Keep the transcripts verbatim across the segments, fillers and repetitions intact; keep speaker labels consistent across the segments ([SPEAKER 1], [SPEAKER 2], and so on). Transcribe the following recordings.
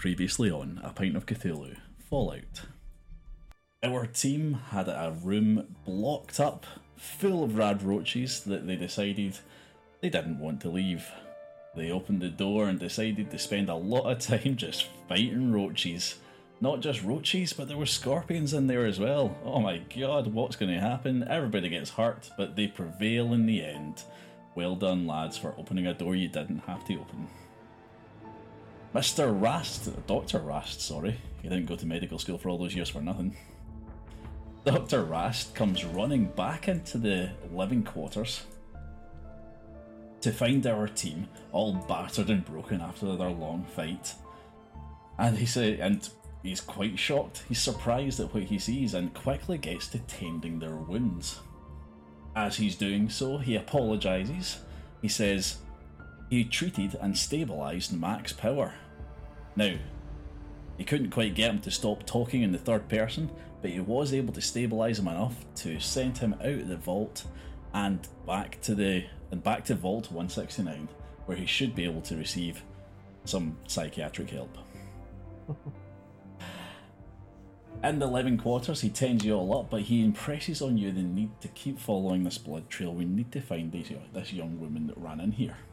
[SPEAKER 1] Previously on A Pint of Cthulhu, Fallout. Our team had a room blocked up, full of rad roaches that they decided they didn't want to leave. They opened the door and decided to spend a lot of time just fighting roaches. Not just roaches, but there were scorpions in there as well. Oh my god, what's going to happen? Everybody gets hurt, but they prevail in the end. Well done, lads, for opening a door you didn't have to open. Mister Rast, Doctor Rast, sorry, he didn't go to medical school for all those years for nothing. Doctor Rast comes running back into the living quarters to find our team all battered and broken after their long fight. And he say, and he's quite shocked. He's surprised at what he sees and quickly gets to tending their wounds. As he's doing so, he apologises. He says he treated and stabilised Mac's power. Now, he couldn't quite get him to stop talking in the third person, but he was able to stabilise him enough to send him out of the vault and back to the and back to Vault one sixty-nine, where he should be able to receive some psychiatric help. In the living quarters, he tends you all up, but he impresses on you the need to keep following this blood trail. We need to find this, this young woman that ran in here.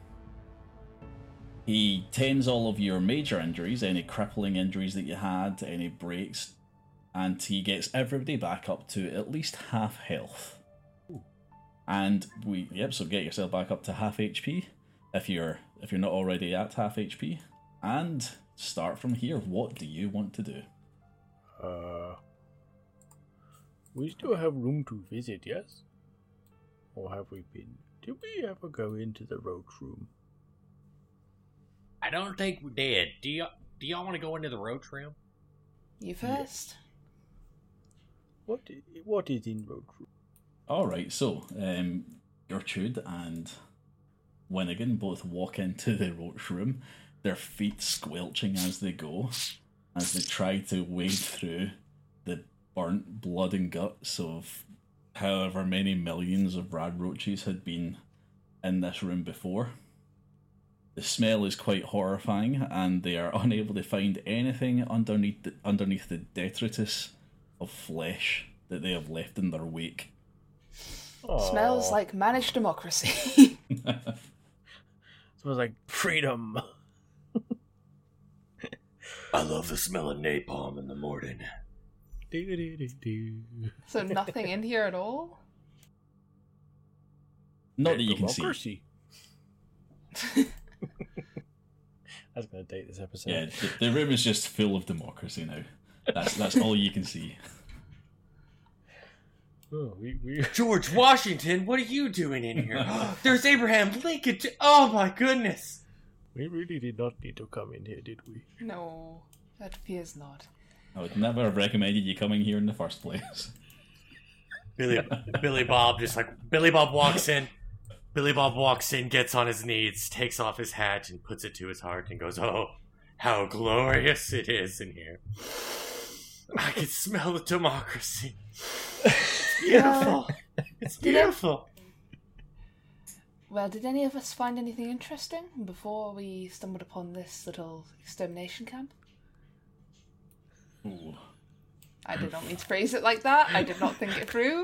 [SPEAKER 1] He tends all of your major injuries, any crippling injuries that you had, any breaks, and he gets everybody back up to at least half health. Ooh. And we, yep, so get yourself back up to half H P if you're if you're not already at half H P, and start from here. What do you want to do?
[SPEAKER 2] Uh, we still have room to visit, yes? Or have we been? Did we ever go into the roach room?
[SPEAKER 3] I don't think we did. Do you do y'all want to go into the roach room?
[SPEAKER 4] You first.
[SPEAKER 2] What what is in roach room?
[SPEAKER 1] All right, so um, Gertrude and Winnigan both walk into the roach room, their feet squelching as they go, as they try to wade through the burnt blood and guts of however many millions of rad roaches had been in this room before. The smell is quite horrifying, and they are unable to find anything underneath the, underneath the detritus of flesh that they have left in their wake.
[SPEAKER 2] Aww.
[SPEAKER 4] Smells like managed democracy.
[SPEAKER 2] Smells like freedom.
[SPEAKER 3] I love the smell of napalm in the morning.
[SPEAKER 4] So nothing in here at all?
[SPEAKER 1] Not that you can
[SPEAKER 2] Democracy.
[SPEAKER 1] see.
[SPEAKER 2] I was going to date this episode.
[SPEAKER 1] Yeah, the, the room is just full of democracy now. That's that's all you can see.
[SPEAKER 2] Oh, we, we...
[SPEAKER 3] George Washington, what are you doing in here? There's Abraham Lincoln. T- oh my goodness!
[SPEAKER 2] We really did not need to come in here, did we?
[SPEAKER 4] No, that appears not.
[SPEAKER 1] I would never have recommended you coming here in the first place.
[SPEAKER 3] Billy Billy Bob just like Billy Bob walks in. Billy Bob walks in, gets on his knees, takes off his hat, and puts it to his heart, and goes, "Oh, how glorious it is in here! I can smell the democracy. It's beautiful. Uh, it's beautiful."
[SPEAKER 4] Well, did any of us find anything interesting before we stumbled upon this little extermination camp?
[SPEAKER 1] Ooh.
[SPEAKER 4] I did not mean to phrase it like that. I did not think it through.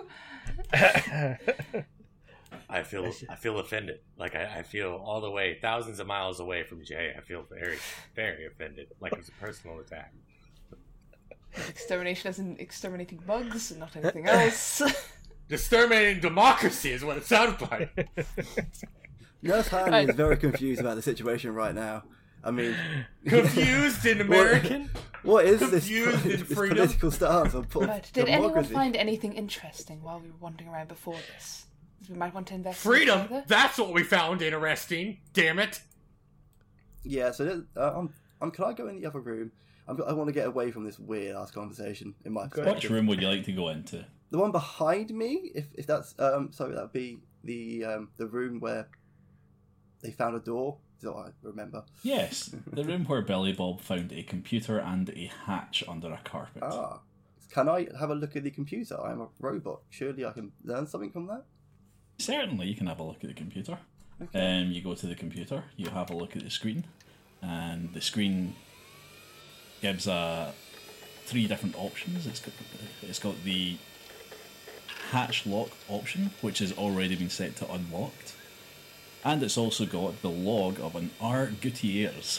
[SPEAKER 3] I feel I feel offended. Like I, I feel all the way, thousands of miles away from Jay. I feel very, very offended. Like it was a personal attack.
[SPEAKER 4] Extermination as in exterminating bugs and not anything else.
[SPEAKER 3] Exterminating democracy is what it sounded like.
[SPEAKER 5] Nurse Hanley is very confused about the situation right now. I mean...
[SPEAKER 3] Confused in American?
[SPEAKER 5] What, what is
[SPEAKER 3] Confused
[SPEAKER 5] this,
[SPEAKER 3] in
[SPEAKER 5] this
[SPEAKER 3] freedom?
[SPEAKER 5] political stance on po-
[SPEAKER 4] Right. Did anyone
[SPEAKER 5] democracy?
[SPEAKER 4] find anything interesting while we were wandering around before this? We might want to investigate
[SPEAKER 3] Freedom?
[SPEAKER 4] further?
[SPEAKER 3] That's what we found interesting. Damn it.
[SPEAKER 5] Yeah, so uh, um, um, can I go in the other room? I'm, I want to get away from this weird-ass conversation in my
[SPEAKER 1] Which
[SPEAKER 5] perspective.
[SPEAKER 1] room would you like to go into?
[SPEAKER 5] The one behind me, if if that's... um, sorry, that would be the um, the room where they found a door. Is what I remember.
[SPEAKER 1] Yes, the room where Billy Bob found a computer and a hatch under a carpet.
[SPEAKER 5] Ah. Can I have a look at the computer? I'm a robot. Surely I can learn something from that?
[SPEAKER 1] Certainly, you can have a look at the computer.
[SPEAKER 5] Okay.
[SPEAKER 1] Um, you go to the computer, you have a look at the screen, and the screen gives uh, three different options. It's got, it's got the hatch lock option, which has already been set to unlocked. And it's also got the log of an R. Gutierrez.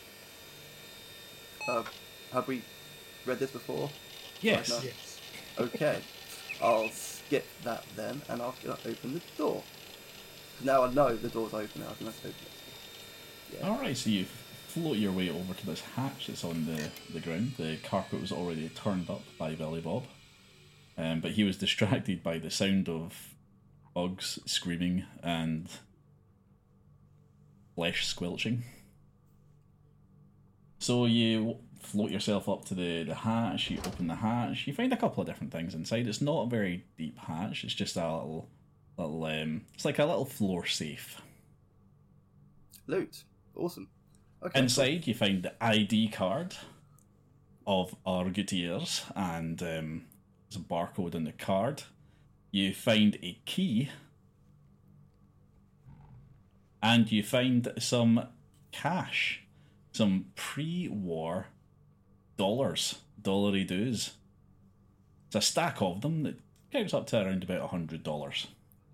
[SPEAKER 5] Uh, have we read this before?
[SPEAKER 1] Yes.
[SPEAKER 5] Right now?
[SPEAKER 2] Yes.
[SPEAKER 5] Okay. I'll skip that then, and I'll gonna open the door. Now I know the door's open. I can let's open it. Yeah.
[SPEAKER 1] Alright, so you float your way over to this hatch that's on the, the ground. The carpet was already turned up by Billy Bob. Um, but he was distracted by the sound of bugs screaming and flesh squelching. So you float yourself up to the, the hatch, you open the hatch, you find a couple of different things inside. It's not a very deep hatch, it's just a little, little um, it's like a little floor safe.
[SPEAKER 5] Loot. Awesome. Okay.
[SPEAKER 1] Inside you find the I D card of R. Gutierrez, and um, there's a barcode on the card. You find a key, and you find some cash, some pre-war dollars, dollary dues. It's a stack of them that counts up to around about a hundred dollars.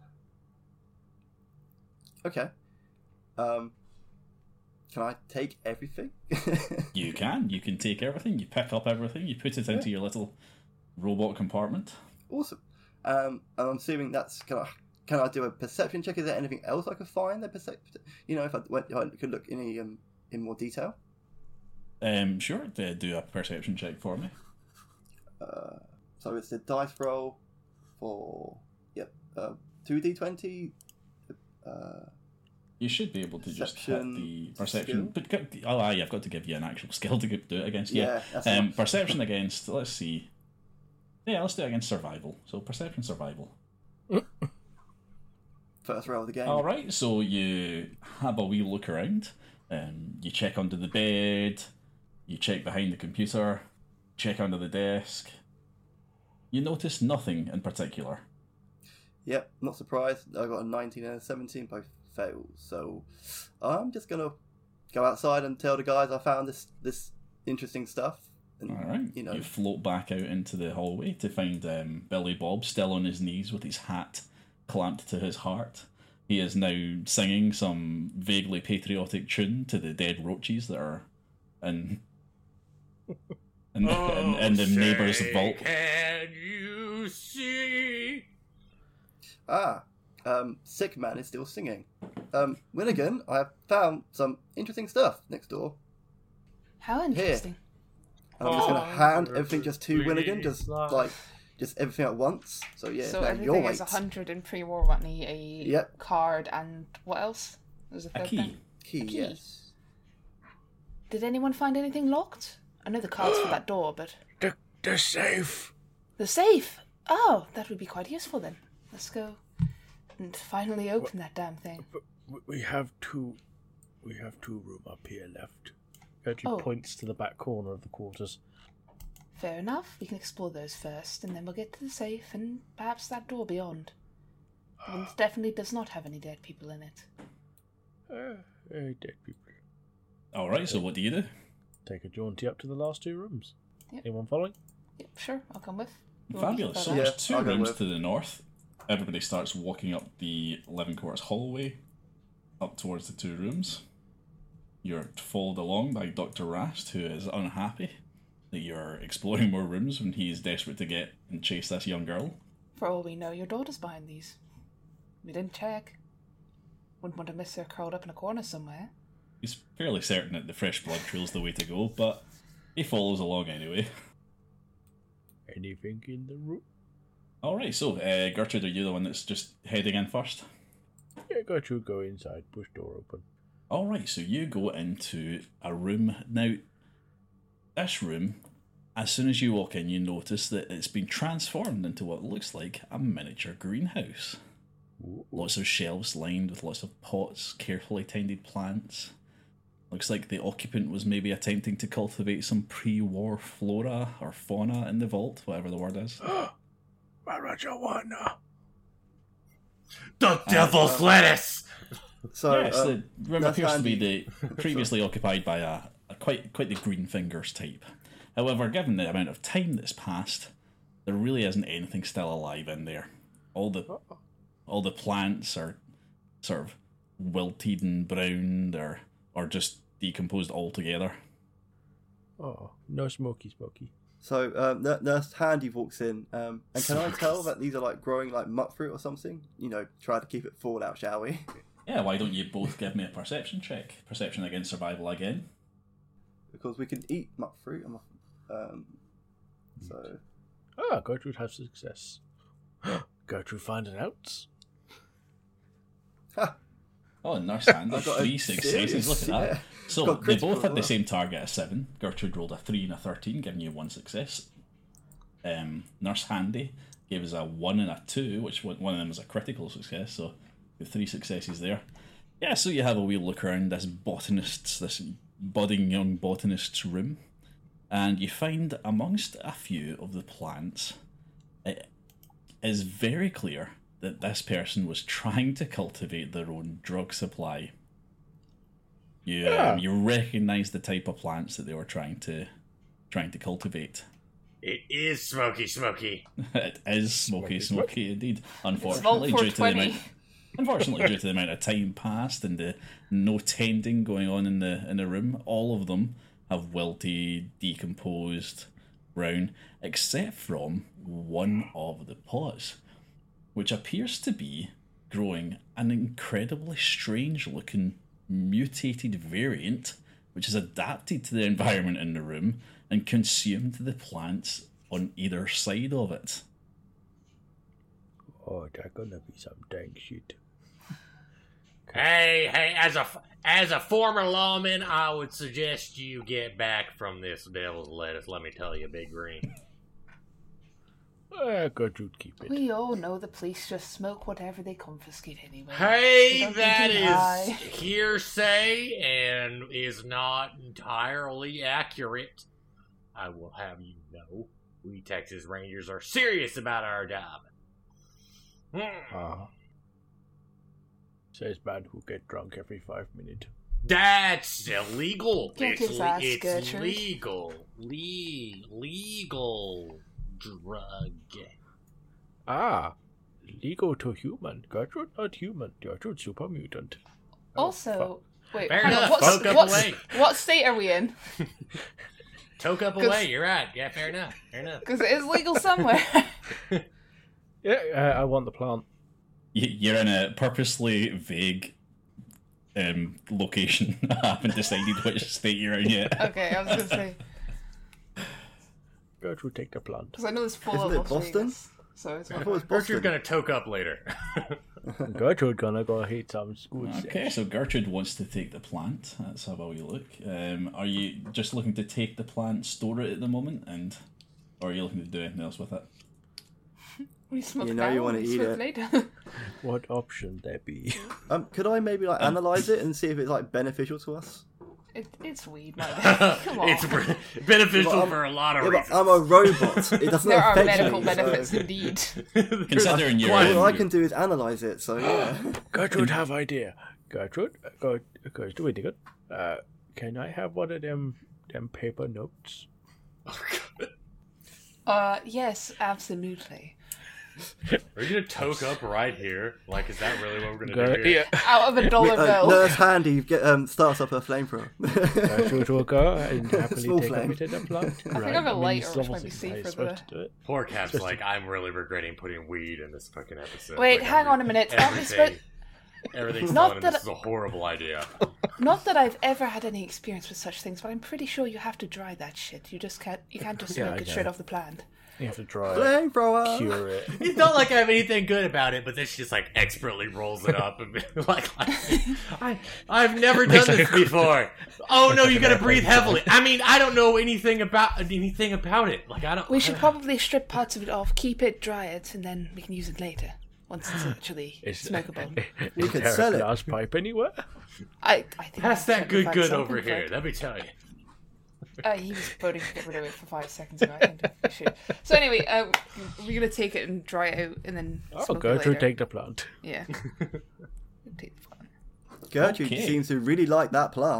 [SPEAKER 5] Okay. Um, can I take everything?
[SPEAKER 1] You can. You can take everything. You pick up everything. You put it into
[SPEAKER 5] Yeah.
[SPEAKER 1] your little robot compartment.
[SPEAKER 5] Awesome. Um, and I'm assuming that's can I can I do a perception check? Is there anything else I could find? The percep- you know, if I went, if I could look in any, um, in more detail.
[SPEAKER 1] Um, sure. uh, Do a perception check for me.
[SPEAKER 5] Uh, so it's a dice roll for yep, uh, two d twenty. Uh,
[SPEAKER 1] You should be able to just hit
[SPEAKER 5] Perception
[SPEAKER 1] the perception.
[SPEAKER 5] skill?
[SPEAKER 1] But g- oh, aye, I've got to give you an actual skill to do it against. Yeah.
[SPEAKER 5] yeah, that's
[SPEAKER 1] um,
[SPEAKER 5] enough.
[SPEAKER 1] perception against. Let's see. Yeah, let's do it against survival. So perception, survival.
[SPEAKER 5] First roll of the game.
[SPEAKER 1] All right. So you have a wee look around. Um, you check under the bed. You check behind the computer. Check under the desk. You notice nothing in particular.
[SPEAKER 5] Yep, not surprised. I got a nineteen and a seventeen, both fails. So I'm just gonna go outside and tell the guys I found this this interesting stuff. And,
[SPEAKER 1] All right.
[SPEAKER 5] You know,
[SPEAKER 1] You float back out into the hallway to find um, Billy Bob still on his knees with his hat clamped to his heart. He is now singing some vaguely patriotic tune to the dead roaches that are in in, in, in the neighbour's
[SPEAKER 3] say,
[SPEAKER 1] vault.
[SPEAKER 3] Can you see?
[SPEAKER 5] ah, um, Sick Man is still singing. Um, Winnigan, I have found some interesting stuff next door.
[SPEAKER 4] How interesting.
[SPEAKER 5] And I'm just gonna
[SPEAKER 2] Oh.
[SPEAKER 5] hand everything just to
[SPEAKER 3] Please.
[SPEAKER 5] Winnigan, just like just everything at once. So yeah,
[SPEAKER 4] So
[SPEAKER 5] now
[SPEAKER 4] everything
[SPEAKER 5] your
[SPEAKER 4] is
[SPEAKER 5] weight.
[SPEAKER 4] a hundred in pre-war money, a
[SPEAKER 5] Yep.
[SPEAKER 4] card, and what else? There's a
[SPEAKER 1] A
[SPEAKER 4] third
[SPEAKER 1] key.
[SPEAKER 4] thing.
[SPEAKER 5] Key,
[SPEAKER 4] A key.
[SPEAKER 5] yes.
[SPEAKER 4] Did anyone find anything locked? I know the card's for that door, but
[SPEAKER 2] The, the safe.
[SPEAKER 4] the safe. Oh, that would be quite useful then. Let's go and finally open that damn thing.
[SPEAKER 2] But w- we have two. We have two room up here left. Actually
[SPEAKER 4] Oh.
[SPEAKER 2] points to the back corner of the quarters.
[SPEAKER 4] Fair enough. We can explore those first, and then we'll get to the safe and perhaps that door beyond. The one that definitely does not have any dead people in it.
[SPEAKER 2] Uh, uh, dead people.
[SPEAKER 1] All right. So what do you do?
[SPEAKER 2] Take a jaunty up to the last two rooms.
[SPEAKER 4] Yep.
[SPEAKER 2] Anyone following?
[SPEAKER 4] Yep, sure. I'll come with. You want me to
[SPEAKER 1] Fabulous. So
[SPEAKER 4] follow?
[SPEAKER 1] there's
[SPEAKER 5] Yeah,
[SPEAKER 1] two
[SPEAKER 5] I'll go
[SPEAKER 1] rooms
[SPEAKER 5] with.
[SPEAKER 1] to the north. Everybody starts walking up the living quarters hallway, up towards the two rooms. You're followed along by Doctor Rast, who is unhappy that you're exploring more rooms when he's desperate to get and chase this young girl.
[SPEAKER 4] For all we know, your daughter's behind these. We didn't check. Wouldn't want to miss her curled up in a corner somewhere.
[SPEAKER 1] He's fairly certain that the fresh blood trail's the way to go, but he follows along anyway.
[SPEAKER 2] Anything in the room?
[SPEAKER 1] Alright, so uh, Gertrude, are you the one that's just heading in first?
[SPEAKER 2] Yeah, got you. Go inside. Push door open.
[SPEAKER 1] Alright, so you go into a room. Now, this room, as soon as you walk in, you notice that it's been transformed into what looks like a miniature greenhouse.
[SPEAKER 2] Ooh.
[SPEAKER 1] Lots of shelves lined with lots of pots, carefully tended plants. Looks like the occupant was maybe attempting to cultivate some pre-war flora or fauna in the vault, whatever the word is.
[SPEAKER 2] Marijuana.
[SPEAKER 3] The devil's lettuce!
[SPEAKER 5] So
[SPEAKER 1] yes,
[SPEAKER 5] uh,
[SPEAKER 1] the room
[SPEAKER 5] that's
[SPEAKER 1] appears to be
[SPEAKER 5] handy.
[SPEAKER 1] the previously occupied by a, a quite quite the green fingers type. However, given the amount of time that's passed, there really isn't anything still alive in there. All the all the plants are sort of wilted and browned, or or just decomposed altogether.
[SPEAKER 2] Oh, no smoky smoky.
[SPEAKER 5] So um, N- Nurse Handy walks in, um, and can I tell that these are like growing like mutt fruit or something? You know, try to keep it fallout, shall we?
[SPEAKER 1] Yeah, why don't you both give me a perception check? Perception against survival again.
[SPEAKER 5] Because we can eat mutt fruit. Um, so
[SPEAKER 2] Ah, Gertrude has success. Gertrude finds out.
[SPEAKER 5] ha,
[SPEAKER 1] Oh, Nurse Handy,
[SPEAKER 5] I got a
[SPEAKER 1] three successes.
[SPEAKER 5] serious-
[SPEAKER 1] Look at that.
[SPEAKER 5] yeah.
[SPEAKER 1] So
[SPEAKER 5] Got
[SPEAKER 1] they
[SPEAKER 5] critical
[SPEAKER 1] both had
[SPEAKER 5] as
[SPEAKER 1] the
[SPEAKER 5] well.
[SPEAKER 1] same target of seven. Gertrude rolled a three and a thirteen, giving you one success. Um, Nurse Handy gave us a one and a two, which one one of them was a critical success. So the three successes there. Yeah, so you have a wee look around this botanist's, this budding young botanist's room, and you find amongst a few of the plants, it is very clear that this person was trying to cultivate their own drug supply. You
[SPEAKER 2] Yeah.
[SPEAKER 1] um, you recognise the type of plants that they were trying to trying to cultivate.
[SPEAKER 3] It is smoky, smoky.
[SPEAKER 1] It is smoky,
[SPEAKER 2] Smoky,
[SPEAKER 1] smoky indeed.
[SPEAKER 4] It's
[SPEAKER 1] Unfortunately,
[SPEAKER 4] Vault
[SPEAKER 1] due to the amount,
[SPEAKER 4] four twenty.
[SPEAKER 1] unfortunately due to the amount of time passed and the no tending going on in the in the room, all of them have wilted, decomposed, brown, except from one of the pots, which appears to be growing an incredibly strange-looking mutated variant, which has adapted to the environment in the room and consumed the plants on either side of it.
[SPEAKER 2] Oh, that's gonna be some dang shit.
[SPEAKER 3] Hey, hey, as a as a former lawman, I would suggest you get back from this devil's lettuce. Let me tell you, Big Green.
[SPEAKER 2] Ah, Gertrude, keep it.
[SPEAKER 4] We all know the police just smoke whatever they confiscate anyway. They
[SPEAKER 3] Hey,
[SPEAKER 4] don't
[SPEAKER 3] that
[SPEAKER 4] think
[SPEAKER 3] is
[SPEAKER 4] too high.
[SPEAKER 3] hearsay and is not entirely accurate. I will have you know, we Texas Rangers are serious about our job. Hmm.
[SPEAKER 2] Uh, says man who get drunk every five minutes.
[SPEAKER 3] That's illegal.
[SPEAKER 4] Get
[SPEAKER 3] It's,
[SPEAKER 4] his
[SPEAKER 3] le-
[SPEAKER 4] ass,
[SPEAKER 3] it's
[SPEAKER 4] Gertrude.
[SPEAKER 3] legal. Le- legal drug.
[SPEAKER 2] Ah, legal to human. Gertrude not human. Gertrude super mutant. Oh,
[SPEAKER 4] Also, wait,
[SPEAKER 3] Fair
[SPEAKER 4] hang on.
[SPEAKER 3] enough.
[SPEAKER 4] What,
[SPEAKER 3] Poke up
[SPEAKER 4] what,
[SPEAKER 3] away.
[SPEAKER 4] what state are we in?
[SPEAKER 3] Toke up
[SPEAKER 4] 'Cause-
[SPEAKER 3] away. You're right. Yeah, fair enough. Fair enough.
[SPEAKER 4] Because it is legal somewhere.
[SPEAKER 2] Yeah, uh, I want the plant.
[SPEAKER 1] You- You're in a purposely vague um, location. I haven't decided which state you're in yet.
[SPEAKER 4] Okay, I was going to say.
[SPEAKER 2] Gertrude, take the plant.
[SPEAKER 4] Because I know it's full
[SPEAKER 5] Isn't
[SPEAKER 4] of
[SPEAKER 5] it
[SPEAKER 4] Las
[SPEAKER 5] Boston?
[SPEAKER 4] Vegas, so it's
[SPEAKER 5] I
[SPEAKER 4] not.
[SPEAKER 5] thought it was
[SPEAKER 3] Gertrude's
[SPEAKER 5] Boston.
[SPEAKER 3] gonna toke up later.
[SPEAKER 2] Gertrude gonna go hit some school.
[SPEAKER 1] Okay, so Gertrude wants to take the plant. Let's have a wee look. Um, are you just looking to take the plant, store it at the moment, and or are you looking to do anything else with it?
[SPEAKER 4] We smoke
[SPEAKER 5] You know
[SPEAKER 4] now,
[SPEAKER 5] you wanna
[SPEAKER 4] we
[SPEAKER 5] eat
[SPEAKER 4] smoke
[SPEAKER 5] it.
[SPEAKER 4] later.
[SPEAKER 2] What option there be?
[SPEAKER 5] Um, could I maybe like analyze it and see if it's like beneficial to us?
[SPEAKER 4] it, it's weed, my bad. Come on.
[SPEAKER 3] It's re- beneficial
[SPEAKER 5] Well, I'm-
[SPEAKER 3] for a lot of
[SPEAKER 5] Yeah,
[SPEAKER 3] reasons.
[SPEAKER 5] but I'm a robot. It doesn't
[SPEAKER 4] There are
[SPEAKER 5] affect
[SPEAKER 4] medical
[SPEAKER 5] me,
[SPEAKER 4] benefits
[SPEAKER 5] so
[SPEAKER 4] indeed.
[SPEAKER 1] Considering you're
[SPEAKER 3] quite-
[SPEAKER 5] all I
[SPEAKER 1] um,
[SPEAKER 5] can do is analyze it. So yeah.
[SPEAKER 2] Gertrude have idea. Gertrude, uh, go, Gertrude, wait a minute. Uh, can I have one of them, them paper notes?
[SPEAKER 4] Uh, yes, absolutely.
[SPEAKER 3] Are you gonna toke up right here? Like, is that really what we're gonna
[SPEAKER 2] Ger-
[SPEAKER 3] do here?
[SPEAKER 2] yeah.
[SPEAKER 4] Out of a dollar
[SPEAKER 5] Uh,
[SPEAKER 4] bill.
[SPEAKER 5] Nurse Handy get um starts up her flamethrower.
[SPEAKER 2] Gertrude will go and happily
[SPEAKER 5] Small
[SPEAKER 2] take a
[SPEAKER 5] flame.
[SPEAKER 2] bit of the plant.
[SPEAKER 4] I think I have a lighter, which might be
[SPEAKER 2] obviously
[SPEAKER 4] safer
[SPEAKER 2] how you're supposed
[SPEAKER 4] there.
[SPEAKER 2] to do it.
[SPEAKER 3] Poor Cap's
[SPEAKER 2] Supposed
[SPEAKER 3] like, I'm really regretting putting weed in this fucking episode.
[SPEAKER 4] Wait,
[SPEAKER 3] Like,
[SPEAKER 4] hang
[SPEAKER 3] I'm-
[SPEAKER 4] on a minute. Aren't we
[SPEAKER 3] Everything,
[SPEAKER 4] supposed-
[SPEAKER 3] everything's
[SPEAKER 4] Not
[SPEAKER 3] telling him
[SPEAKER 4] that
[SPEAKER 3] this is a horrible idea.
[SPEAKER 4] Not that I've ever had any experience with such things, but I'm pretty sure you have to dry that shit. You just can't. You can't just
[SPEAKER 2] Yeah,
[SPEAKER 4] smoke
[SPEAKER 2] I
[SPEAKER 4] it
[SPEAKER 2] know.
[SPEAKER 4] straight off the plant.
[SPEAKER 2] You have to try it,
[SPEAKER 5] Flamethrower.
[SPEAKER 2] cure it.
[SPEAKER 3] It's not like I have anything good about it, but then she just like expertly rolls it up and like, like I, I've never done this before. Oh no, you gotta breathe heavily. I mean, I don't know anything about anything about it. Like I don't.
[SPEAKER 4] We
[SPEAKER 3] I
[SPEAKER 4] should
[SPEAKER 3] don't-
[SPEAKER 4] probably strip parts of it off, keep it, dry it, and then we can use it later once it's actually
[SPEAKER 2] Is,
[SPEAKER 4] smokable.
[SPEAKER 2] is
[SPEAKER 5] could
[SPEAKER 2] there
[SPEAKER 5] sell
[SPEAKER 2] a
[SPEAKER 5] it.
[SPEAKER 2] glass pipe anywhere?
[SPEAKER 4] I, I think
[SPEAKER 3] Pass
[SPEAKER 4] I'll
[SPEAKER 3] that good
[SPEAKER 4] find
[SPEAKER 3] good
[SPEAKER 4] something
[SPEAKER 3] over
[SPEAKER 4] for
[SPEAKER 3] here.
[SPEAKER 4] it.
[SPEAKER 3] Let me tell you.
[SPEAKER 4] Uh, he was voting to get rid of it for five seconds ago. I think we should. So anyway, uh, we're gonna take it and dry it out, and then
[SPEAKER 2] Oh,
[SPEAKER 4] smoke it
[SPEAKER 2] Gertrude,
[SPEAKER 4] later.
[SPEAKER 2] take the plant.
[SPEAKER 4] Yeah. Take the plant.
[SPEAKER 5] Gertrude
[SPEAKER 1] Okay.
[SPEAKER 5] seems to really like that plant.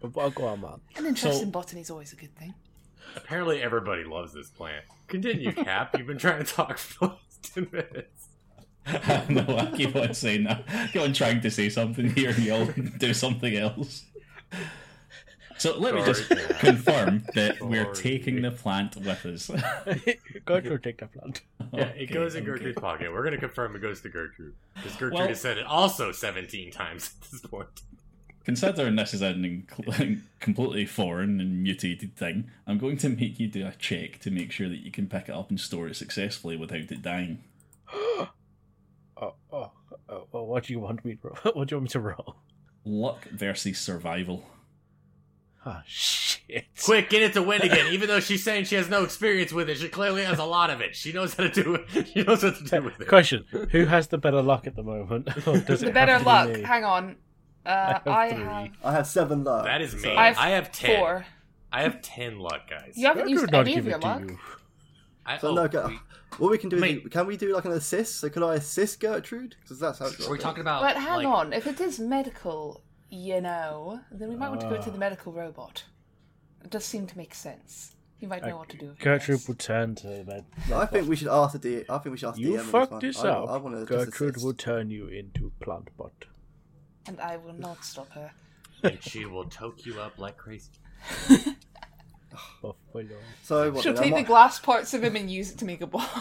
[SPEAKER 2] Fuck on, man.
[SPEAKER 4] An interest
[SPEAKER 1] So-
[SPEAKER 4] in botany is always a good thing.
[SPEAKER 3] Apparently, everybody loves this plant. Continue, Cap. You've been trying to talk for the last ten minutes.
[SPEAKER 1] No, I keep on saying that. I keep on trying to say something here and you'll do something else. So let me just
[SPEAKER 3] Sorry, yeah.
[SPEAKER 1] confirm that we're
[SPEAKER 3] Sorry.
[SPEAKER 1] taking the plant with us.
[SPEAKER 2] Gertrude, take the plant.
[SPEAKER 3] Yeah, it
[SPEAKER 1] Okay,
[SPEAKER 3] goes in
[SPEAKER 1] okay.
[SPEAKER 3] Gertrude's pocket. We're going to confirm it goes to Gertrude. Because Gertrude
[SPEAKER 1] Well-
[SPEAKER 3] has said it also seventeen times at this point.
[SPEAKER 1] Considering this is an inc- completely foreign and mutated thing, I'm going to make you do a check to make sure that you can pick it up and store it successfully without it dying.
[SPEAKER 2] Oh, oh, oh, oh, what do you want me to roll? What do you want me to roll?
[SPEAKER 1] Luck versus survival.
[SPEAKER 2] Ah, shit.
[SPEAKER 3] Quick, get it to win again. Even though she's saying she has no experience with it, she clearly has a lot of it. She knows how to do it. She knows what to do with it.
[SPEAKER 2] Question: who has the better luck at the moment? Or does
[SPEAKER 4] The
[SPEAKER 2] it
[SPEAKER 4] better
[SPEAKER 2] have to be
[SPEAKER 4] luck.
[SPEAKER 2] me?
[SPEAKER 4] Hang on. Uh,
[SPEAKER 2] have
[SPEAKER 4] I
[SPEAKER 2] three.
[SPEAKER 4] have
[SPEAKER 5] I have seven luck.
[SPEAKER 3] That is me.
[SPEAKER 5] so-
[SPEAKER 3] I
[SPEAKER 4] I
[SPEAKER 3] have,
[SPEAKER 4] have
[SPEAKER 3] ten.
[SPEAKER 4] four.
[SPEAKER 3] I have ten luck, guys.
[SPEAKER 4] You haven't used
[SPEAKER 2] Gertrude not
[SPEAKER 4] any of
[SPEAKER 2] give
[SPEAKER 4] your
[SPEAKER 2] it to
[SPEAKER 4] luck.
[SPEAKER 2] you.
[SPEAKER 3] I,
[SPEAKER 5] So
[SPEAKER 3] oh,
[SPEAKER 5] no, go,
[SPEAKER 3] we-
[SPEAKER 5] what we can do is
[SPEAKER 3] Mate.
[SPEAKER 5] we- can we do like an assist? So could I assist Gertrude? Because that's how.
[SPEAKER 3] We're talking about.
[SPEAKER 4] But hang
[SPEAKER 3] like,
[SPEAKER 4] on, if it is medical, you know, then we might want to go to the
[SPEAKER 2] Ah.
[SPEAKER 4] medical robot. It does seem to make sense. You might know what to do. with
[SPEAKER 2] Gertrude
[SPEAKER 4] this.
[SPEAKER 2] will turn to that.
[SPEAKER 5] I think we should ask the D. I think we should ask
[SPEAKER 2] You
[SPEAKER 5] D M. on
[SPEAKER 2] fucked
[SPEAKER 5] one.
[SPEAKER 2] this
[SPEAKER 5] I,
[SPEAKER 2] up.
[SPEAKER 5] I want to
[SPEAKER 2] Gertrude
[SPEAKER 5] just
[SPEAKER 2] will
[SPEAKER 5] assist.
[SPEAKER 2] turn you into plant bot.
[SPEAKER 4] And I will not stop her.
[SPEAKER 3] and she will toke you up like crazy.
[SPEAKER 2] Buffalo.
[SPEAKER 5] So what?
[SPEAKER 4] She'll
[SPEAKER 5] then? I
[SPEAKER 4] take the
[SPEAKER 5] might-
[SPEAKER 4] glass parts of him and use it to make a ball.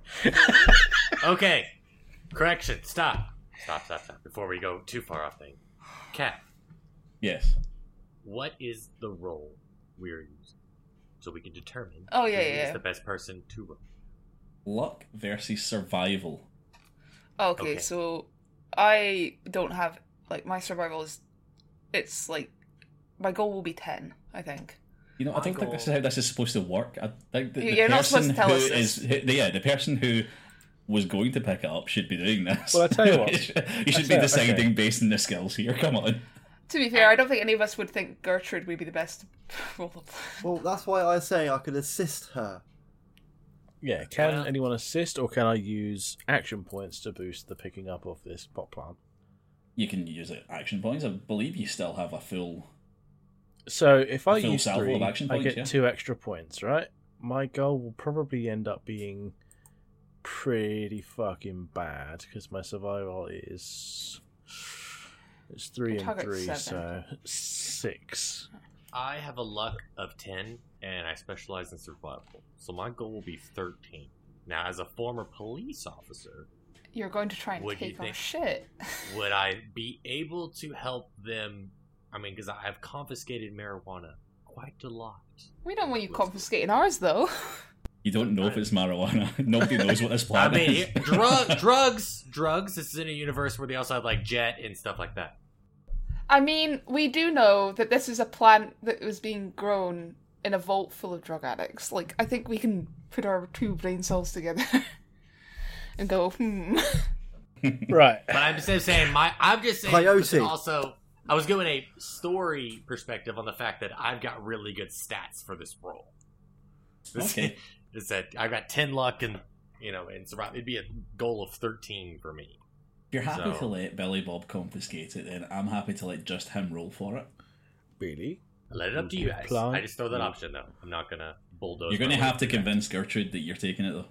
[SPEAKER 3] Okay. Correction. Stop. Stop, stop, stop. Before we go too far off thing. Cat,
[SPEAKER 1] Yes.
[SPEAKER 3] what is the role we're using? So we can determine
[SPEAKER 4] Oh, yeah,
[SPEAKER 3] who
[SPEAKER 4] yeah,
[SPEAKER 3] is
[SPEAKER 4] yeah.
[SPEAKER 3] the best person to roll.
[SPEAKER 1] Luck versus survival.
[SPEAKER 4] Okay,
[SPEAKER 3] Okay.
[SPEAKER 4] so I don't have like my survival is. It's like my goal will be ten. I think.
[SPEAKER 1] You know, I
[SPEAKER 3] My
[SPEAKER 1] don't think this is
[SPEAKER 3] goal-
[SPEAKER 1] how this is supposed to work. I think that the
[SPEAKER 4] You're not supposed
[SPEAKER 1] person
[SPEAKER 4] to tell
[SPEAKER 1] who
[SPEAKER 4] us this.
[SPEAKER 1] is, who- yeah, the person who was going to pick it up should be doing this.
[SPEAKER 2] Well, I tell you what.
[SPEAKER 1] you should, you should
[SPEAKER 2] I
[SPEAKER 1] be
[SPEAKER 2] tell-
[SPEAKER 1] deciding
[SPEAKER 2] okay.
[SPEAKER 1] based on the skills here. Come on.
[SPEAKER 4] To be fair, I don't think any of us would think Gertrude would be the best to roll the plan.
[SPEAKER 5] Well, that's why I say I could assist her.
[SPEAKER 2] Yeah, can
[SPEAKER 3] Well-
[SPEAKER 2] anyone assist, or can I use action points to boost the picking up of this pot plant?
[SPEAKER 1] You can use it action points. I believe you still have a full.
[SPEAKER 2] So if I
[SPEAKER 1] Full
[SPEAKER 2] use
[SPEAKER 1] salvo
[SPEAKER 2] three,
[SPEAKER 1] of action
[SPEAKER 2] I
[SPEAKER 1] points,
[SPEAKER 2] get
[SPEAKER 1] yeah.
[SPEAKER 2] two extra points, right? My goal will probably end up being pretty fucking bad because my survival is it's three
[SPEAKER 4] Your
[SPEAKER 2] and
[SPEAKER 4] target's
[SPEAKER 2] three,
[SPEAKER 4] seven.
[SPEAKER 2] so six.
[SPEAKER 3] I have a luck of ten, and I specialize in survival. So my goal will be thirteen. Now, as a former police officer,
[SPEAKER 4] You're going to try and
[SPEAKER 3] Would you
[SPEAKER 4] take our
[SPEAKER 3] think-
[SPEAKER 4] shit.
[SPEAKER 3] would I be able to help them? I mean, because I have confiscated marijuana quite a lot.
[SPEAKER 4] We don't want you confiscating ours, though.
[SPEAKER 1] You don't know if it's marijuana. Nobody knows what this
[SPEAKER 3] I
[SPEAKER 1] plan
[SPEAKER 3] mean,
[SPEAKER 1] is.
[SPEAKER 3] drug, drugs, drugs. This is in a universe where they also have like jet and stuff like that.
[SPEAKER 4] I mean, we do know that this is a plant that was being grown in a vault full of drug addicts. Like, I think we can put our two brain cells together and go, hmm.
[SPEAKER 2] Right.
[SPEAKER 3] But I'm just saying, my I'm just saying.
[SPEAKER 5] Coyote.
[SPEAKER 3] listen, Also, I was giving a story perspective on the fact that I've got really good stats for this role. This,
[SPEAKER 1] Okay.
[SPEAKER 3] It's that I've got ten luck and you know, and survive. It'd be a goal of thirteen for me.
[SPEAKER 1] If you're happy
[SPEAKER 3] So-
[SPEAKER 1] to let Billy Bob confiscate it, then I'm happy to let just him roll for it.
[SPEAKER 2] Really?
[SPEAKER 3] I let it up to you guys.
[SPEAKER 2] Plan.
[SPEAKER 3] I just throw that option though. I'm not gonna bulldoze.
[SPEAKER 1] You're going to
[SPEAKER 3] my way
[SPEAKER 1] have to
[SPEAKER 3] through that.
[SPEAKER 1] convince Gertrude that you're taking it, though.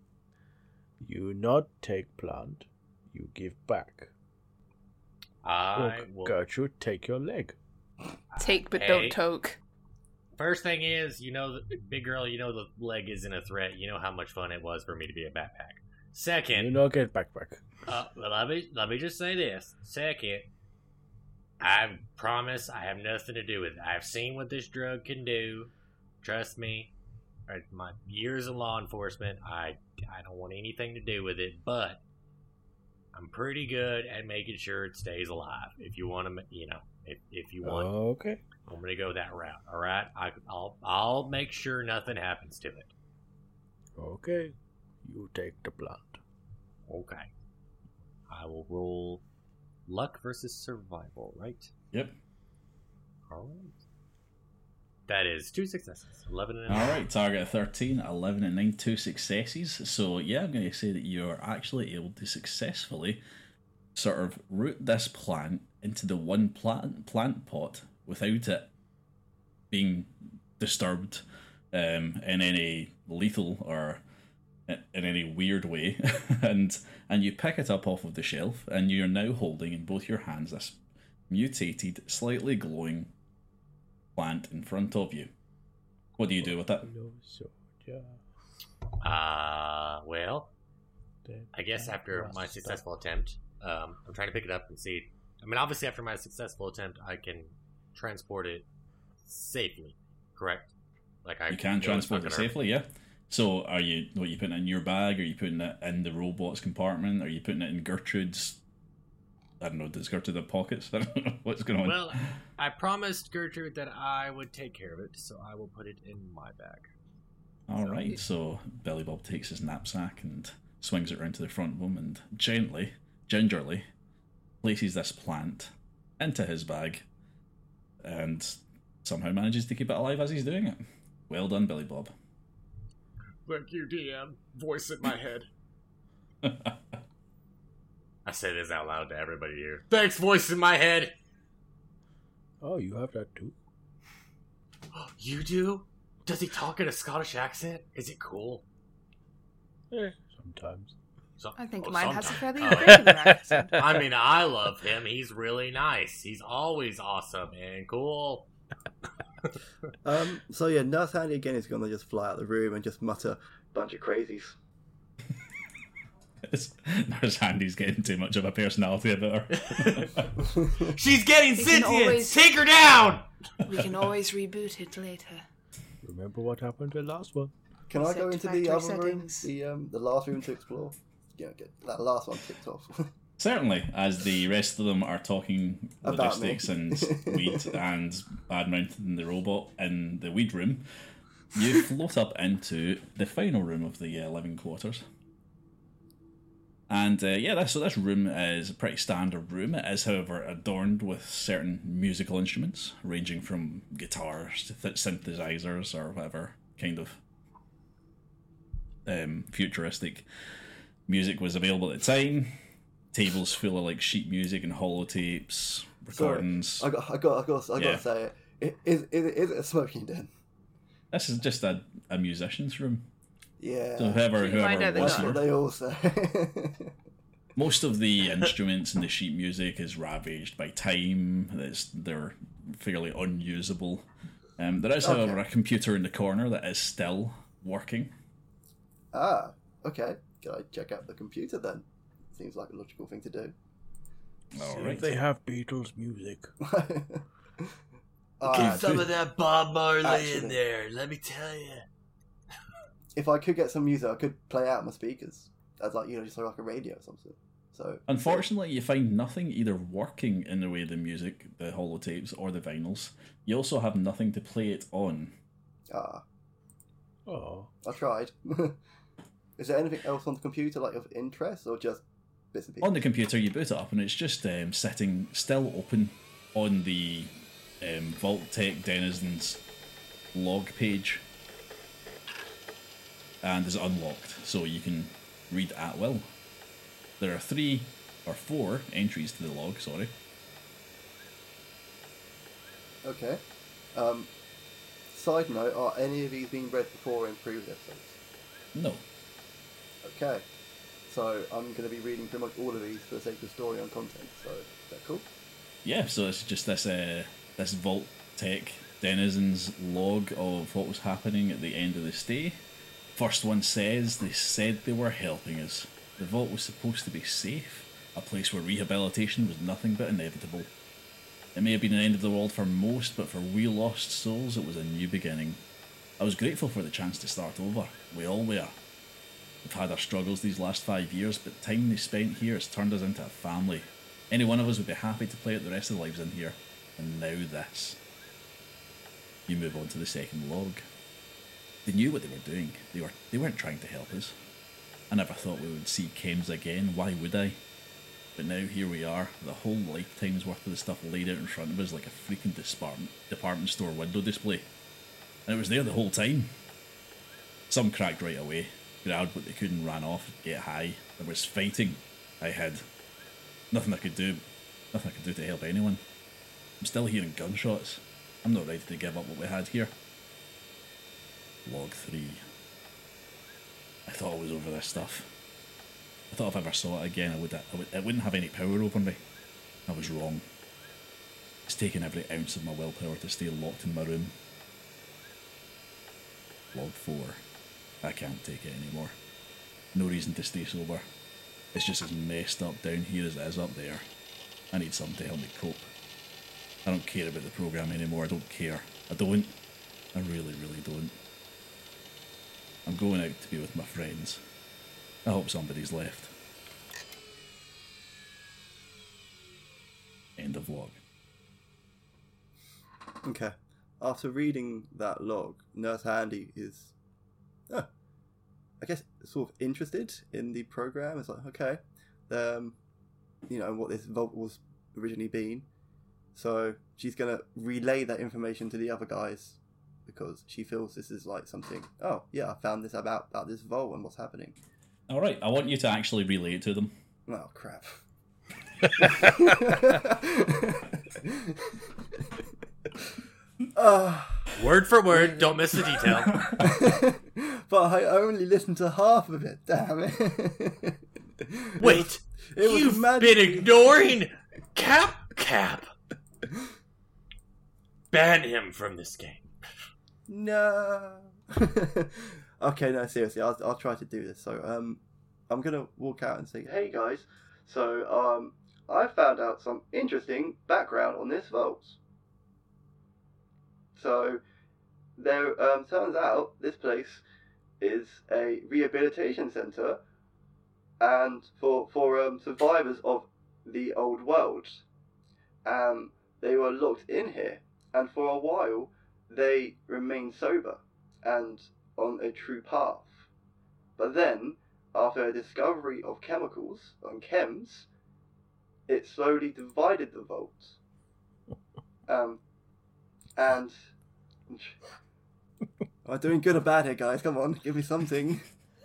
[SPEAKER 2] You not take plant, you give back.
[SPEAKER 3] I
[SPEAKER 2] Or
[SPEAKER 3] will.
[SPEAKER 2] Gertrude, take your leg.
[SPEAKER 4] Take but
[SPEAKER 3] Hey.
[SPEAKER 4] don't toke.
[SPEAKER 3] First thing is, you know, the big girl. You know the leg isn't a threat. You know how much fun it was for me to be a backpack. Second,
[SPEAKER 2] You not get backpack.
[SPEAKER 3] Uh, well, let me let me just say this. Second, I promise I have nothing to do with it. I've seen what this drug can do. Trust me. Uh, My years in law enforcement, I I don't want anything to do with it. But I'm pretty good at making sure it stays alive. If you want to, you know, if if you want,
[SPEAKER 2] Okay.
[SPEAKER 3] I'm gonna go that route. All right, I, I'll I'll make sure nothing happens to it.
[SPEAKER 2] Okay. You take the plant.
[SPEAKER 3] Okay. I will roll luck versus survival, right?
[SPEAKER 1] Yep.
[SPEAKER 3] All right. That is two successes, eleven and a
[SPEAKER 1] All right, target of thirteen, eleven and nine, two successes. So, yeah, I'm going to say that you're actually able to successfully sort of root this plant into the one plant, plant pot without it being disturbed um, in any lethal or in any weird way, and and you pick it up off of the shelf, and you're now holding in both your hands this mutated, slightly glowing plant in front of you. What do you do with it?
[SPEAKER 3] Uh, well, I guess after my successful attempt, um, I'm trying to pick it up and see. I mean, obviously, after my successful attempt, I can transport it safely. Correct? Like I
[SPEAKER 1] you can transport it safely, yeah. So, are you what are you putting it in your bag? Are you putting it in the robot's compartment? Are you putting it in Gertrude's? I don't know. Does Gertrude have pockets? I don't know what's going on.
[SPEAKER 3] Well, I promised Gertrude that I would take care of it, so I will put it in my bag.
[SPEAKER 1] All right. So Billy Bob takes his knapsack and swings it around to the front of him, and gently, gingerly, places this plant into his bag, and somehow manages to keep it alive as he's doing it. Well done, Billy Bob.
[SPEAKER 3] Thank you, D M. Voice in my head. I say this out loud to everybody here. Thanks, voice in my head.
[SPEAKER 2] Oh, you have that too?
[SPEAKER 3] You do? Does he talk in a Scottish accent? Is it cool?
[SPEAKER 2] Eh, sometimes.
[SPEAKER 3] So,
[SPEAKER 4] I think
[SPEAKER 3] oh,
[SPEAKER 4] mine has a
[SPEAKER 3] sometimes.
[SPEAKER 4] fairly
[SPEAKER 3] Uh,
[SPEAKER 4] irregular accent.
[SPEAKER 3] I mean, I love him. He's really nice. He's always awesome and cool.
[SPEAKER 5] Um, so yeah, Nurse Handy again is going to just fly out the room and just mutter, "Bunch of crazies."
[SPEAKER 1] Nurse Handy's getting too much of a personality about her.
[SPEAKER 3] She's getting
[SPEAKER 4] We can
[SPEAKER 3] sentient.
[SPEAKER 4] always-
[SPEAKER 3] Take her down.
[SPEAKER 4] We can always reboot it later.
[SPEAKER 2] Remember what happened to the last one?
[SPEAKER 5] Can I go
[SPEAKER 4] Set
[SPEAKER 5] into
[SPEAKER 4] factory
[SPEAKER 5] the other room,
[SPEAKER 4] settings.
[SPEAKER 5] the um, the last room to explore? Yeah, get that last one ticked off.
[SPEAKER 1] Certainly, as the rest of them are talking
[SPEAKER 5] About me.
[SPEAKER 1] logistics and weed and bad mouthing the robot in the weed room, you float up into the final room of the uh, living quarters. And uh, yeah, this, so this room is a pretty standard room. It is, however, adorned with certain musical instruments, ranging from guitars to th- synthesizers or whatever kind of um, futuristic music was available at the time. Tables full of like sheet music and holotapes, recordings.
[SPEAKER 5] Sorry, I got, I got, I got, I got
[SPEAKER 1] Yeah.
[SPEAKER 5] to say it. It- Is, is, is it a smoking den?
[SPEAKER 1] This is just a, a musician's room.
[SPEAKER 5] Yeah.
[SPEAKER 1] So whoever
[SPEAKER 4] You find
[SPEAKER 1] whoever
[SPEAKER 4] out they're
[SPEAKER 1] was
[SPEAKER 5] That's
[SPEAKER 4] not.
[SPEAKER 1] here,
[SPEAKER 5] what they all say.
[SPEAKER 1] most of the instruments and the sheet music is ravaged by time. It's, they're fairly unusable. Um, there is, however,
[SPEAKER 5] Okay.
[SPEAKER 1] a computer in the corner that is still working.
[SPEAKER 5] Ah, okay. Can I check out the computer then? Seems like a logical thing to do.
[SPEAKER 1] All
[SPEAKER 2] See
[SPEAKER 1] right.
[SPEAKER 2] if they have Beatles music.
[SPEAKER 5] Ah,
[SPEAKER 3] Get some of that Bob Marley
[SPEAKER 5] Actually.
[SPEAKER 3] in there. Let me tell you.
[SPEAKER 5] if I could get some music, I could play out my speakers as like you know, just like a radio or something. So
[SPEAKER 1] Unfortunately, you find nothing either working in the way of the music, the holotapes, or the vinyls. You also have nothing to play it on.
[SPEAKER 5] ah,
[SPEAKER 2] Oh,
[SPEAKER 5] I tried. Is there anything else on the computer like of interest or just bits and pieces?
[SPEAKER 1] On the computer, you boot it up, and it's just um, sitting still open on the um, Vault Tech Denizens log page, and is unlocked, so you can read at will. There are three or four entries to the log. Sorry.
[SPEAKER 5] Okay. Um, side note: are any of these being read before in previous episodes?
[SPEAKER 1] No.
[SPEAKER 5] Okay. So I'm going to be reading pretty much all of these for the sake of story and content. So is that cool?
[SPEAKER 1] Yeah. So it's just this uh, this Vault Tech Denizens log of what was happening at the end of the stay. First one says they said they were helping us. The vault was supposed to be safe, a place where rehabilitation was nothing but inevitable. It may have been an end of the world for most, but for we lost souls, it was a new beginning. I was grateful for the chance to start over. We all were. We've had our struggles these last five years, but time they spent here has turned us into a family. Any one of us would be happy to play out the rest of the lives in here. And now this. You move on to the second log. They knew what they were doing. They were they weren't trying to help us. I never thought we would see chems again. Why would I? But now here we are, the whole lifetime's worth of the stuff laid out in front of us like a freaking department department store window display. And it was there the whole time. Some cracked right away, grabbed what they could and ran off, get high. There was fighting. I hid. Nothing I could do. Nothing I could do to help anyone. I'm still hearing gunshots. I'm not ready to give up what we had here. Log three. I thought I was over this stuff. I thought if I ever saw it again, I would, I would, it wouldn't have any power over me. I was wrong. It's taken every ounce of my willpower to stay locked in my room. Log four. I can't take it anymore. No reason to stay sober. It's just as messed up down here as it is up there. I need something to help me cope. I don't care about the program anymore. I don't care. I don't. I really, really don't. I'm going out to be with my friends. I hope somebody's left. End of log.
[SPEAKER 5] Okay. After reading that log, Nurse Handy is, oh, I guess, sort of interested in the program. It's like, okay, um, you know, what this vault was originally been. So she's going to relay that information to the other guys because she feels this is like something, oh, yeah, I found this about, about this vault and what's happening.
[SPEAKER 1] Alright, I want you to actually relay it to them.
[SPEAKER 5] Oh, crap. uh,
[SPEAKER 3] Word for word, don't miss a detail.
[SPEAKER 5] But I only listened to half of it, damn it.
[SPEAKER 3] Wait,
[SPEAKER 5] It was
[SPEAKER 3] you've
[SPEAKER 5] magic.
[SPEAKER 3] been ignoring Cap Cap. Ban him from this game.
[SPEAKER 5] No. Okay, no, seriously, I'll, I'll try to do this. So, um, I'm gonna walk out and say, hey guys, so, um, I found out some interesting background on this vault. So, there, um, turns out this place is a rehabilitation centre and for, for, um, survivors of the old world. Um, they were locked in here, and for a while, they remained sober and on a true path. But then, after a discovery of chemicals on chems, it slowly divided the vault. Um, and I'm doing good or bad here, guys. Come on, give me something.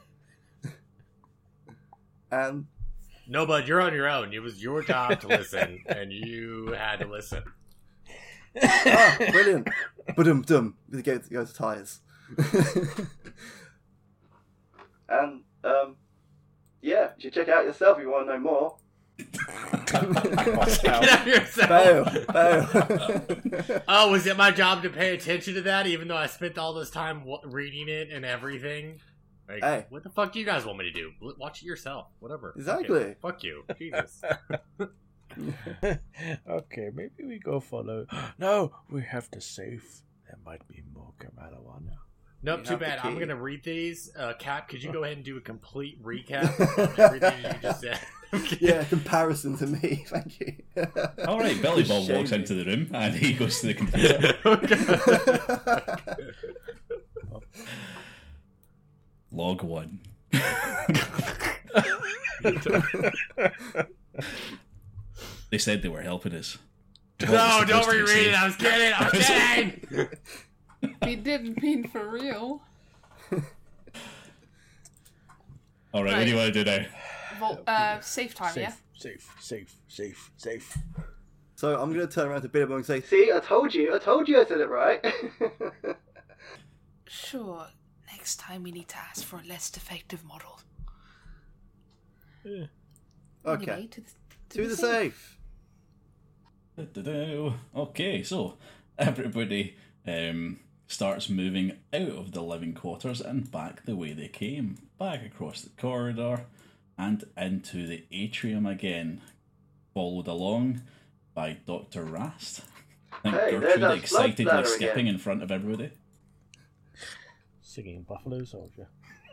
[SPEAKER 5] And
[SPEAKER 3] No, bud, you're on your own. It was your job to listen, and you had to listen.
[SPEAKER 5] ah, brilliant. Ba-dum dum. It goes, it goes to tires. And um, yeah, you should check it out yourself if you want to know more.
[SPEAKER 3] Get out yourself.
[SPEAKER 5] Bail, bail.
[SPEAKER 3] Oh, was it my job to pay attention to that, even though I spent all this time w- reading it and everything? Like,
[SPEAKER 5] Hey.
[SPEAKER 3] what the fuck do you guys want me to do? L- Watch it yourself. Whatever.
[SPEAKER 5] Exactly.
[SPEAKER 3] Fuck you. Fuck you. Jesus.
[SPEAKER 2] Okay, maybe we go follow. No, we have to save. There might be more marijuana.
[SPEAKER 3] Nope,
[SPEAKER 5] You
[SPEAKER 3] too
[SPEAKER 5] have the
[SPEAKER 3] bad. I'm
[SPEAKER 5] key.
[SPEAKER 3] going to read these. Uh, Cap, could you go ahead and do a complete recap of everything you just said?
[SPEAKER 5] Yeah, comparison to me. Thank you.
[SPEAKER 1] Alright, Billy Bob
[SPEAKER 5] Shame
[SPEAKER 1] walks
[SPEAKER 5] me.
[SPEAKER 1] into the room and he goes to the computer. Log one. They said they were helping us. What
[SPEAKER 3] No,
[SPEAKER 1] was
[SPEAKER 3] don't
[SPEAKER 1] supposed to be
[SPEAKER 3] reread it.
[SPEAKER 1] safe?
[SPEAKER 3] I was kidding. I was kidding.
[SPEAKER 4] We didn't mean for real.
[SPEAKER 1] Alright, what do you want to do now?
[SPEAKER 4] Vol- uh, safe time,
[SPEAKER 2] Safe,
[SPEAKER 4] yeah?
[SPEAKER 2] safe, safe, safe, safe.
[SPEAKER 5] So I'm going to turn around to Billy Bob and say, see, I told you, I told you I said it right.
[SPEAKER 4] Sure. Next time we need to ask for a less defective model.
[SPEAKER 2] Yeah.
[SPEAKER 5] Okay,
[SPEAKER 4] Anyway, to the,
[SPEAKER 5] to the safe.
[SPEAKER 1] Du-du-du. Okay, so everybody um, starts moving out of the living quarters and back the way they came, back across the corridor and into the atrium again, followed along by Doctor Rast. I think
[SPEAKER 5] Hey, there's
[SPEAKER 1] Gertrude
[SPEAKER 5] that blood
[SPEAKER 1] excitedly
[SPEAKER 5] bladder
[SPEAKER 1] skipping
[SPEAKER 5] again.
[SPEAKER 1] in front of everybody.
[SPEAKER 2] Singing Buffalo Soldier.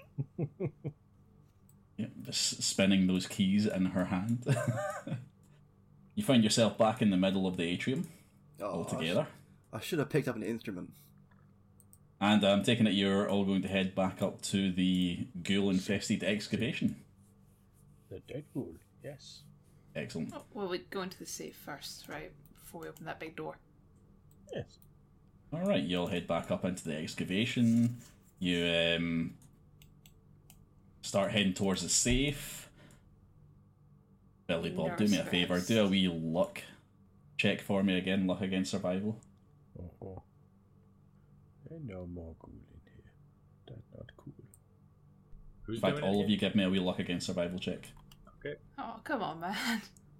[SPEAKER 1] Yep, just spinning those keys in her hand. You find yourself back in the middle of the atrium
[SPEAKER 5] Oh,
[SPEAKER 1] all together.
[SPEAKER 5] I should have picked up an instrument.
[SPEAKER 1] And I'm taking it you're all going to head back up to the ghoul-infested excavation.
[SPEAKER 2] The Dead Ghoul, yes.
[SPEAKER 1] Excellent.
[SPEAKER 4] Oh, well, we go into the safe first, right? Before we open that big door.
[SPEAKER 2] Yes.
[SPEAKER 1] Alright, you all head back up into the excavation. You um, start heading towards the safe. Billy Bob, do me a favour. Do a wee luck check for me again. Luck against survival.
[SPEAKER 2] Oh, there's no more ghoul in here. That's not cool.
[SPEAKER 3] Who's
[SPEAKER 1] In fact,
[SPEAKER 3] doing it
[SPEAKER 1] all of
[SPEAKER 3] again?
[SPEAKER 1] you give me a wee luck against survival check.
[SPEAKER 4] Oh, come on, man.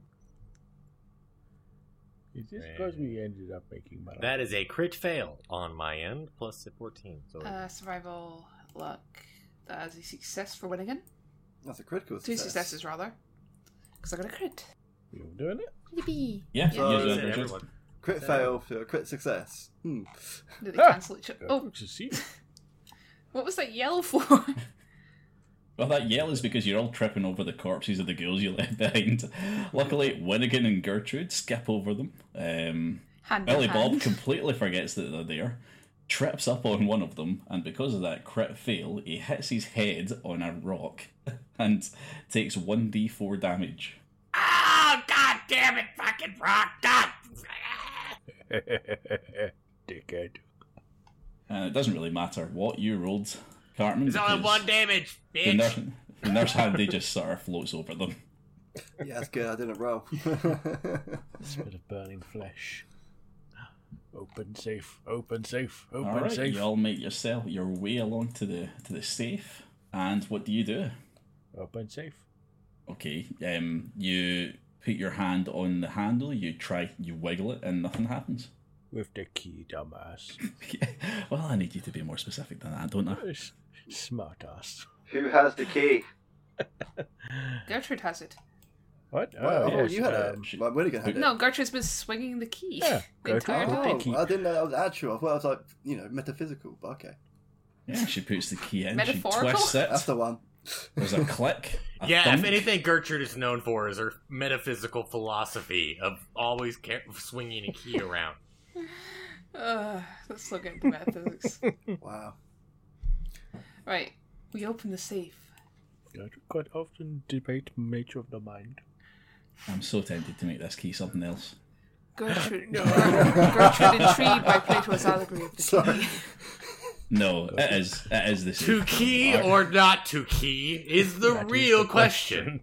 [SPEAKER 2] Is this because we ended up making money?
[SPEAKER 3] That is a crit fail on my end, plus a fourteen. So
[SPEAKER 4] Uh, survival luck. That is a success for Winnigan.
[SPEAKER 5] That's a critical
[SPEAKER 4] Two
[SPEAKER 5] success.
[SPEAKER 4] successes, rather. Because I got a crit.
[SPEAKER 2] We all doing it?
[SPEAKER 4] Yippee!
[SPEAKER 1] Yeah,
[SPEAKER 5] So-
[SPEAKER 1] you
[SPEAKER 5] Uh,
[SPEAKER 1] do
[SPEAKER 3] Is
[SPEAKER 1] it,
[SPEAKER 3] it
[SPEAKER 1] Richard.
[SPEAKER 3] everyone?
[SPEAKER 5] Crit fail for a crit success. Hmm.
[SPEAKER 4] Did they
[SPEAKER 2] Ah!
[SPEAKER 4] cancel each other?
[SPEAKER 2] Oh,
[SPEAKER 4] Oh,
[SPEAKER 2] succeed.
[SPEAKER 4] what was that yell for?
[SPEAKER 1] Well, that yell is because you're all tripping over the corpses of the ghouls you left behind. Luckily, Winnigan and Gertrude skip over them. Um,
[SPEAKER 4] Hand
[SPEAKER 1] Billy
[SPEAKER 4] in
[SPEAKER 1] Bob
[SPEAKER 4] hand.
[SPEAKER 1] completely forgets that they're there, trips up on one of them, and because of that crit fail, he hits his head on a rock and takes one d four damage.
[SPEAKER 3] Oh, god damn it, fucking rock! God!
[SPEAKER 2] Dickhead.
[SPEAKER 1] And it doesn't really matter what you rolled, Cartman.
[SPEAKER 3] It's only
[SPEAKER 1] because
[SPEAKER 3] one damage,
[SPEAKER 1] The
[SPEAKER 3] bitch!
[SPEAKER 1] nurse, the nurse handy just sort of floats over them.
[SPEAKER 5] Yeah, that's good. I didn't roll.
[SPEAKER 2] Smell of burning flesh. Open safe. Open safe. Open
[SPEAKER 1] All right,
[SPEAKER 2] safe.
[SPEAKER 1] you all make yourself your way along to the to the safe, and what do you do?
[SPEAKER 2] Open safe.
[SPEAKER 1] Okay, um, you put your hand on the handle, you try, you wiggle it, and nothing happens.
[SPEAKER 2] With the key, dumbass.
[SPEAKER 1] Well, I need you to be more specific than that, don't I?
[SPEAKER 2] S- Smart ass.
[SPEAKER 5] Who has the key?
[SPEAKER 4] Gertrude has it.
[SPEAKER 2] What?
[SPEAKER 5] Oh,
[SPEAKER 2] yes,
[SPEAKER 5] you had
[SPEAKER 2] um,
[SPEAKER 5] it. Like, Winnigan had it.
[SPEAKER 4] No, Gertrude's been swinging the key.
[SPEAKER 2] Yeah,
[SPEAKER 4] the
[SPEAKER 2] Gertrude
[SPEAKER 4] entire
[SPEAKER 2] had the
[SPEAKER 4] time.
[SPEAKER 2] key.
[SPEAKER 5] Oh, I didn't know that was actual. I thought it was like, you know, metaphysical, but okay.
[SPEAKER 1] Yeah, she puts the key in, she
[SPEAKER 4] Metaphorical?
[SPEAKER 1] twists
[SPEAKER 5] That's
[SPEAKER 1] it,
[SPEAKER 5] the one.
[SPEAKER 1] there's a click, a
[SPEAKER 3] Yeah,
[SPEAKER 1] thunk.
[SPEAKER 3] if anything Gertrude is known for is her metaphysical philosophy of always ca- swinging a key around.
[SPEAKER 4] Uh, let's still get into metaphysics.
[SPEAKER 5] Wow.
[SPEAKER 4] Right, we open the safe.
[SPEAKER 2] Gertrude quite often debate nature of the mind.
[SPEAKER 1] I'm so tempted to make this key something else.
[SPEAKER 4] Gertrude, Gertrude intrigued by Plato's allegory of the
[SPEAKER 5] Sorry.
[SPEAKER 4] key.
[SPEAKER 1] No, it is, it is the
[SPEAKER 3] To
[SPEAKER 1] safe.
[SPEAKER 3] key or not to key is the
[SPEAKER 2] That is
[SPEAKER 3] real
[SPEAKER 2] the
[SPEAKER 3] question.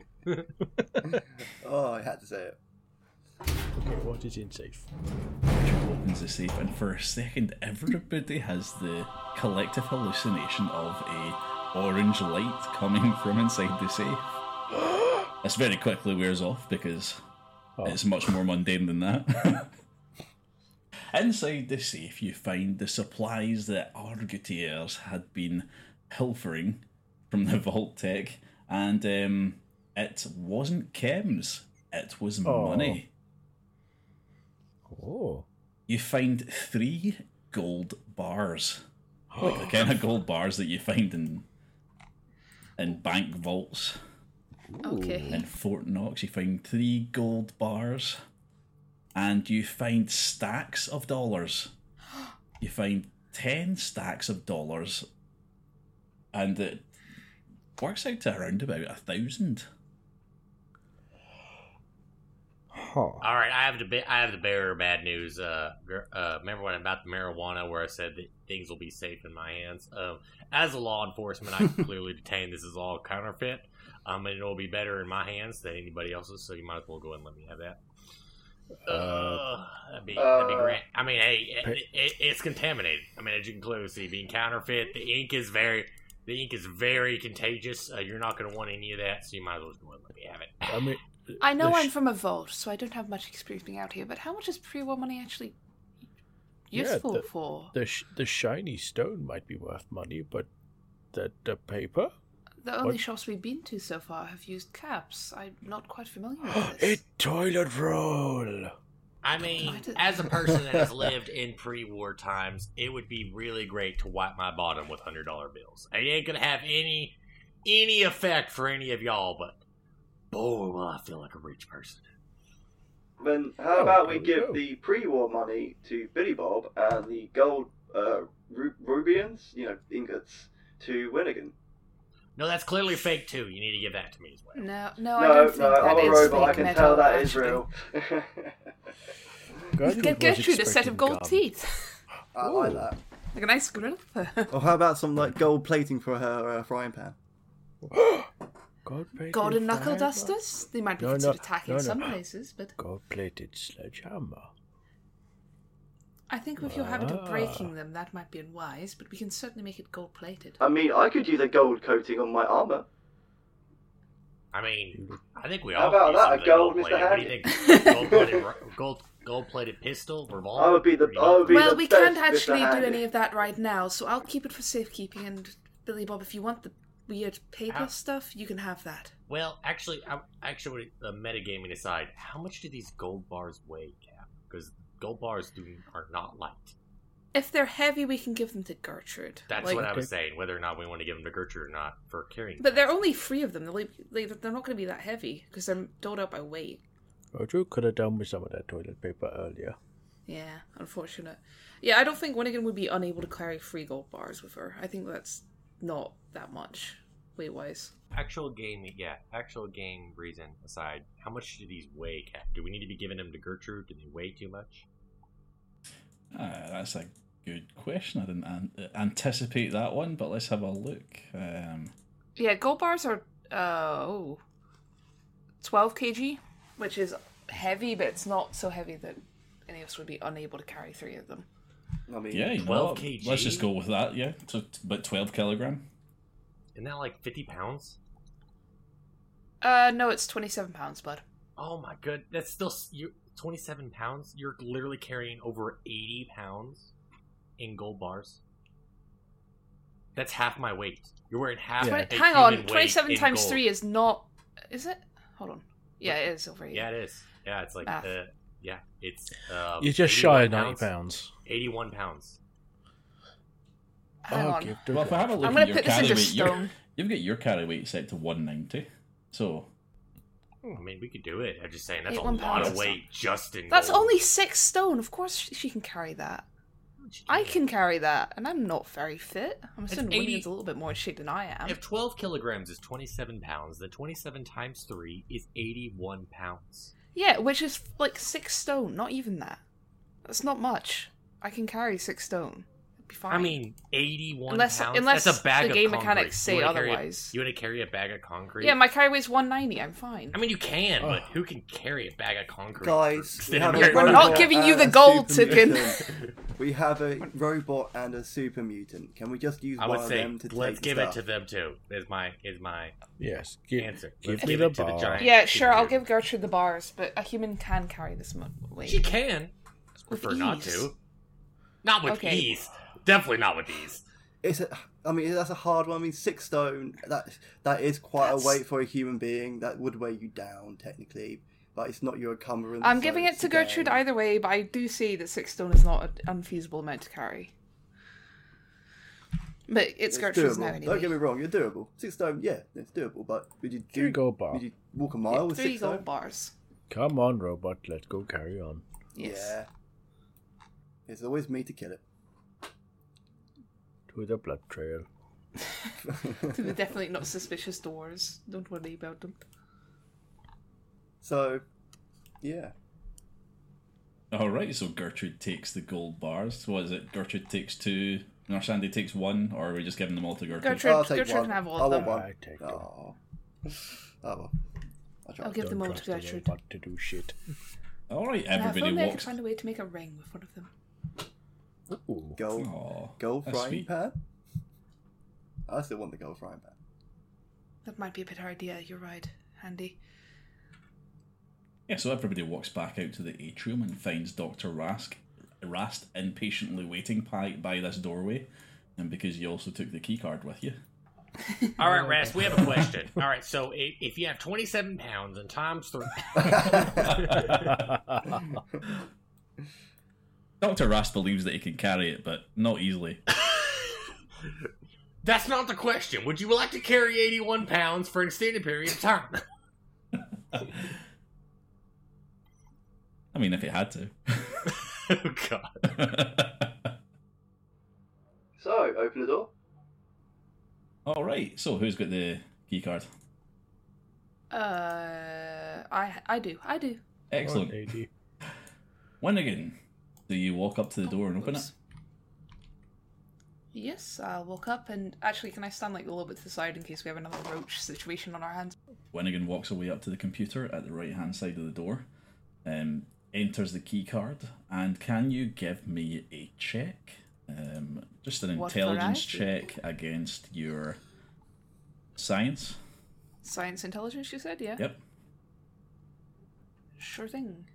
[SPEAKER 5] Oh, I had to say it.
[SPEAKER 2] Okay, what is in safe?
[SPEAKER 1] Richard opens the safe, and for a second, everybody has the collective hallucination of a orange light coming from inside the safe. This very quickly wears off because
[SPEAKER 2] Oh.
[SPEAKER 1] it's much more mundane than that. Inside the safe, you find the supplies that Argotiers had been pilfering from the Vault Tech, and um, it wasn't chems, it was
[SPEAKER 2] Oh.
[SPEAKER 1] money.
[SPEAKER 2] Oh.
[SPEAKER 1] You find three gold bars, like the kind of gold bars that you find in in bank vaults.
[SPEAKER 4] Okay.
[SPEAKER 1] In Fort Knox, you find three gold bars, and you find stacks of dollars. You find ten stacks of dollars, and it works out to around about a thousand.
[SPEAKER 2] Huh.
[SPEAKER 3] All right, I have the ba- I have the bearer of bad news. Uh, gr- uh, remember when about the marijuana, where I said that things will be safe in my hands? Um, as a law enforcement, I can clearly detain this is all counterfeit. Um, and it will be better in my hands than anybody else's. So you might as well go ahead and let me have that. Uh, that'd be that'd be
[SPEAKER 5] Uh,
[SPEAKER 3] great. I mean, hey, it, it, it's contaminated. I mean, as you can clearly see, being counterfeit, the ink is very the ink is very contagious. Uh, you're not going to want any of that, so you might as well just go ahead and let me have it.
[SPEAKER 2] I mean,
[SPEAKER 4] I know
[SPEAKER 2] the
[SPEAKER 4] I'm
[SPEAKER 2] sh-
[SPEAKER 4] from a vault, so I don't have much experience being out here, but how much is pre-war money actually
[SPEAKER 2] Yeah,
[SPEAKER 4] useful
[SPEAKER 2] the-
[SPEAKER 4] for?
[SPEAKER 2] the sh- the shiny stone might be worth money, but the the paper.
[SPEAKER 4] The only
[SPEAKER 2] what?
[SPEAKER 4] shops we've been to so far have used caps. I'm not quite familiar with
[SPEAKER 2] A
[SPEAKER 4] this.
[SPEAKER 2] toilet roll.
[SPEAKER 3] I mean,
[SPEAKER 4] I did-
[SPEAKER 3] as a person that has lived in pre-war times, it would be really great to wipe my bottom with hundred dollar bills. It ain't gonna have any any effect for any of y'all, but boy, will I feel like a rich person.
[SPEAKER 5] Then how
[SPEAKER 2] Oh,
[SPEAKER 5] about we
[SPEAKER 2] there we
[SPEAKER 5] give
[SPEAKER 2] go.
[SPEAKER 5] the pre-war money to Billy Bob and the gold uh, ru- rubians, you know, ingots, to Winnigan?
[SPEAKER 3] No, that's clearly fake too. You need to give that to me as well.
[SPEAKER 4] No, no, I
[SPEAKER 5] No,
[SPEAKER 4] don't think
[SPEAKER 5] no,
[SPEAKER 4] that
[SPEAKER 5] I'm a
[SPEAKER 4] is
[SPEAKER 5] robot. I
[SPEAKER 4] fake
[SPEAKER 5] can
[SPEAKER 4] metal,
[SPEAKER 5] tell that is
[SPEAKER 4] actually.
[SPEAKER 5] real.
[SPEAKER 4] You can get Gertrude a set of gold teeth.
[SPEAKER 5] I like
[SPEAKER 2] Ooh.
[SPEAKER 5] that.
[SPEAKER 4] Like a nice grill.
[SPEAKER 5] Or how about some like gold plating for her uh, frying pan?
[SPEAKER 2] Gold plated
[SPEAKER 4] Golden knuckle
[SPEAKER 2] fire
[SPEAKER 4] dusters? They might be
[SPEAKER 2] No, no,
[SPEAKER 4] considered tacky
[SPEAKER 2] no,
[SPEAKER 4] in
[SPEAKER 2] no.
[SPEAKER 4] some places, but...
[SPEAKER 2] Gold plated sledgehammer.
[SPEAKER 4] I think with your habit of breaking them, that might be unwise, but we can certainly make it gold plated.
[SPEAKER 5] I mean, I could use a gold coating on my armor.
[SPEAKER 3] I mean, I think we
[SPEAKER 5] How
[SPEAKER 3] all
[SPEAKER 5] about
[SPEAKER 3] could use
[SPEAKER 5] that, a
[SPEAKER 3] something
[SPEAKER 5] gold,
[SPEAKER 3] gold-plated.
[SPEAKER 5] Mister
[SPEAKER 3] What do you think? Gold-plated, gold, gold-plated pistol, revolver?
[SPEAKER 5] I would be the. I would be
[SPEAKER 4] Well,
[SPEAKER 5] the
[SPEAKER 4] we
[SPEAKER 5] best
[SPEAKER 4] can't
[SPEAKER 5] Mister
[SPEAKER 4] actually do
[SPEAKER 5] Handy.
[SPEAKER 4] any of that right now, so I'll keep it for safekeeping. And Billy Bob, if you want the weird paper
[SPEAKER 3] How-
[SPEAKER 4] stuff, you can have that.
[SPEAKER 3] Well, actually, I, actually, uh, metagaming aside, how much do these gold bars weigh, Cap? Because gold bars do, are not light.
[SPEAKER 4] If they're heavy, we can give them to Gertrude.
[SPEAKER 3] That's
[SPEAKER 4] Like-
[SPEAKER 3] what I was saying, whether or not we want to give them to Gertrude or not for carrying.
[SPEAKER 4] But there are only three of them. They're, like, like, they're not going to be that heavy because they're doled out by weight.
[SPEAKER 2] Roger could have done with some of that toilet paper earlier.
[SPEAKER 4] Yeah, unfortunate. Yeah, I don't think Winnigan would be unable to carry three gold bars with her. I think that's not that much weight-wise.
[SPEAKER 3] Actual game, yeah, actual game reason aside, how much do these weigh, Cap? Do we need to be giving them to Gertrude? Do they weigh too much?
[SPEAKER 1] Uh, that's a good question. I didn't an- anticipate that one, but let's have a look. Um,
[SPEAKER 4] Yeah, gold bars are uh, oh, twelve kilograms, which is heavy, but it's not so heavy that any of us would be unable to carry three of them.
[SPEAKER 5] I mean,
[SPEAKER 1] yeah, you know
[SPEAKER 3] twelve
[SPEAKER 1] what?
[SPEAKER 3] kilograms?
[SPEAKER 1] Let's just go with that. Yeah, so but twelve kilogram.
[SPEAKER 3] Isn't that like fifty pounds?
[SPEAKER 4] Uh, no, it's twenty-seven pounds, bud.
[SPEAKER 3] Oh my good, that's still you. twenty-seven pounds. You're literally carrying over eighty pounds in gold bars. That's half my weight. You're wearing half.
[SPEAKER 2] Yeah.
[SPEAKER 3] a
[SPEAKER 4] Twenty- hang
[SPEAKER 3] human
[SPEAKER 4] on,
[SPEAKER 3] weight
[SPEAKER 4] twenty-seven
[SPEAKER 3] in
[SPEAKER 4] times
[SPEAKER 3] gold.
[SPEAKER 4] three is not. Is it? Hold on. Yeah, it is over here.
[SPEAKER 3] Yeah, it is. Yeah, it's like
[SPEAKER 4] Math.
[SPEAKER 3] uh, yeah, it's. Um,
[SPEAKER 2] You're just shy of
[SPEAKER 3] eighty-one
[SPEAKER 2] ninety pounds.
[SPEAKER 3] Eighty-one pounds.
[SPEAKER 4] Hang
[SPEAKER 2] I'll
[SPEAKER 4] on.
[SPEAKER 2] give the
[SPEAKER 1] Well, if I have a look
[SPEAKER 4] I'm
[SPEAKER 1] at
[SPEAKER 4] gonna
[SPEAKER 1] your
[SPEAKER 4] put this
[SPEAKER 1] carry
[SPEAKER 4] into
[SPEAKER 1] weight, you're-
[SPEAKER 4] stone.
[SPEAKER 1] you've got your carry weight set to one ninety. So
[SPEAKER 3] I mean, we could do it. I'm just saying that's a
[SPEAKER 4] Eight-one
[SPEAKER 3] lot
[SPEAKER 4] pounds.
[SPEAKER 3] of weight just in.
[SPEAKER 4] That's
[SPEAKER 3] gold.
[SPEAKER 4] only six stone. Of course she she can carry that. I can carry that, and I'm not very fit. I'm
[SPEAKER 3] It's
[SPEAKER 4] assuming
[SPEAKER 3] eighty
[SPEAKER 4] William's a little bit more in shape than I am.
[SPEAKER 3] If twelve kilograms is twenty-seven pounds, then twenty-seven times three is eighty-one pounds.
[SPEAKER 4] Yeah, which is like six stone. Not even that. That's not much. I can carry six stone. It'd be fine.
[SPEAKER 3] I mean, eighty-one
[SPEAKER 4] Unless-
[SPEAKER 3] pounds.
[SPEAKER 4] unless
[SPEAKER 3] That's a bag
[SPEAKER 4] the
[SPEAKER 3] of
[SPEAKER 4] game
[SPEAKER 3] concrete.
[SPEAKER 4] mechanics say
[SPEAKER 3] You wanna carry a-
[SPEAKER 4] otherwise.
[SPEAKER 3] you want to carry a bag of concrete?
[SPEAKER 4] yeah, my carry weight's one ninety. I'm fine.
[SPEAKER 3] I mean, you can, but
[SPEAKER 2] Oh.
[SPEAKER 3] who can carry a bag of concrete?
[SPEAKER 6] Guys,
[SPEAKER 3] for
[SPEAKER 6] we
[SPEAKER 3] extended
[SPEAKER 6] have a
[SPEAKER 3] period of
[SPEAKER 4] We're
[SPEAKER 3] time?
[SPEAKER 4] not
[SPEAKER 6] robot
[SPEAKER 4] giving you
[SPEAKER 6] and
[SPEAKER 4] the
[SPEAKER 6] a
[SPEAKER 4] gold
[SPEAKER 6] super
[SPEAKER 4] token.
[SPEAKER 6] mutant. We have a robot and a super mutant. Can we just use
[SPEAKER 3] I
[SPEAKER 6] one
[SPEAKER 3] would
[SPEAKER 6] of
[SPEAKER 3] say
[SPEAKER 6] them to
[SPEAKER 3] let's
[SPEAKER 6] take
[SPEAKER 3] give
[SPEAKER 6] stuff?
[SPEAKER 3] it to them too. Is my is my
[SPEAKER 2] Yes, give,
[SPEAKER 3] answer.
[SPEAKER 2] give
[SPEAKER 3] Let's
[SPEAKER 2] me
[SPEAKER 3] give
[SPEAKER 2] the
[SPEAKER 3] it to the
[SPEAKER 2] bar.
[SPEAKER 3] giant.
[SPEAKER 4] yeah, sure. I'll
[SPEAKER 3] super
[SPEAKER 4] give Gertrude the bars, but a human can carry this much weight.
[SPEAKER 3] She can.
[SPEAKER 4] With
[SPEAKER 3] Prefer not
[SPEAKER 4] ease.
[SPEAKER 3] to. Not with
[SPEAKER 4] Okay.
[SPEAKER 3] ease. Definitely not with ease.
[SPEAKER 6] It's a, I mean, that's a hard one. I mean, six stone. That that is quite
[SPEAKER 4] That's-
[SPEAKER 6] a weight for a human being. That would weigh you down technically, but it's not your encumbrance.
[SPEAKER 4] I'm
[SPEAKER 6] so
[SPEAKER 4] giving it
[SPEAKER 6] it's
[SPEAKER 4] to
[SPEAKER 6] a
[SPEAKER 4] Gertrude
[SPEAKER 6] game.
[SPEAKER 4] either way, but I do see that six stone is not an unfeasible amount to carry. But it's,
[SPEAKER 6] It's
[SPEAKER 4] Gertrude's
[SPEAKER 6] doable.
[SPEAKER 4] now anyway.
[SPEAKER 6] Don't get me wrong, you're doable. Six stone, yeah, it's doable. But would you
[SPEAKER 2] Three
[SPEAKER 6] do?
[SPEAKER 2] gold bar.
[SPEAKER 6] Would you walk a mile with
[SPEAKER 4] Three
[SPEAKER 6] six
[SPEAKER 4] gold
[SPEAKER 6] stone?
[SPEAKER 4] bars.
[SPEAKER 2] Come on, robot, let's go carry on.
[SPEAKER 4] Yes.
[SPEAKER 6] Yeah. It's always me to kill it.
[SPEAKER 2] To the blood trail.
[SPEAKER 4] To the definitely not suspicious doors. Don't worry about them.
[SPEAKER 6] So, yeah.
[SPEAKER 1] all right, so Gertrude takes the gold bars. What is it? Gertrude takes two. Nor Sandy takes one, or are we just giving them all to Gertrude?
[SPEAKER 4] Gertrude,
[SPEAKER 6] I'll take
[SPEAKER 4] Gertrude
[SPEAKER 6] one.
[SPEAKER 4] can have all
[SPEAKER 6] I
[SPEAKER 4] of
[SPEAKER 6] want
[SPEAKER 4] them.
[SPEAKER 6] one.
[SPEAKER 2] I take them.
[SPEAKER 6] Oh. Oh well. I'll try.
[SPEAKER 4] I'll give them
[SPEAKER 2] Don't
[SPEAKER 4] all
[SPEAKER 2] trust
[SPEAKER 4] to
[SPEAKER 2] the
[SPEAKER 4] Gertrude.
[SPEAKER 2] robot to do shit.
[SPEAKER 1] All right,
[SPEAKER 4] Yeah, if
[SPEAKER 1] everybody
[SPEAKER 4] only I could
[SPEAKER 1] walks.
[SPEAKER 4] find a way to make a ring with one of them.
[SPEAKER 2] Ooh.
[SPEAKER 6] Gold,
[SPEAKER 1] Aw,
[SPEAKER 6] gold
[SPEAKER 1] that's
[SPEAKER 6] frying
[SPEAKER 1] sweet.
[SPEAKER 6] pan. I still want the gold frying pan.
[SPEAKER 4] That might be a better idea. You're right, Andy.
[SPEAKER 1] Yeah, so everybody walks back out to the atrium and finds Doctor Rask, Rast impatiently waiting by, by this doorway, and because you also took the key card with you.
[SPEAKER 3] All right, Rast, we have a question. All right, so if, if you have twenty-seven pounds and times three,
[SPEAKER 1] Doctor Rast believes that he can carry it, but not easily.
[SPEAKER 3] that's not the question. Would you like to carry eighty-one pounds for an extended period of time?
[SPEAKER 1] I mean, if he had to.
[SPEAKER 3] Oh God.
[SPEAKER 5] So, open the door.
[SPEAKER 1] All right, so who's got the key card?
[SPEAKER 4] Uh, I I do. I do.
[SPEAKER 1] Excellent.
[SPEAKER 2] Oh, lady.
[SPEAKER 1] Winnigan, do you walk up to the door and open it?
[SPEAKER 4] Oops. Yes, I'll walk up and actually, can I stand like a little bit to the side in case we have another roach situation on our hands?
[SPEAKER 1] Winnigan walks away up to the computer at the right hand side of the door. Um, enters the key card, and can you give me a check? Um, just an
[SPEAKER 4] What
[SPEAKER 1] intelligence
[SPEAKER 4] variety?
[SPEAKER 1] check against your science.
[SPEAKER 4] Science intelligence, you said, yeah?
[SPEAKER 1] Yep.
[SPEAKER 4] Sure thing.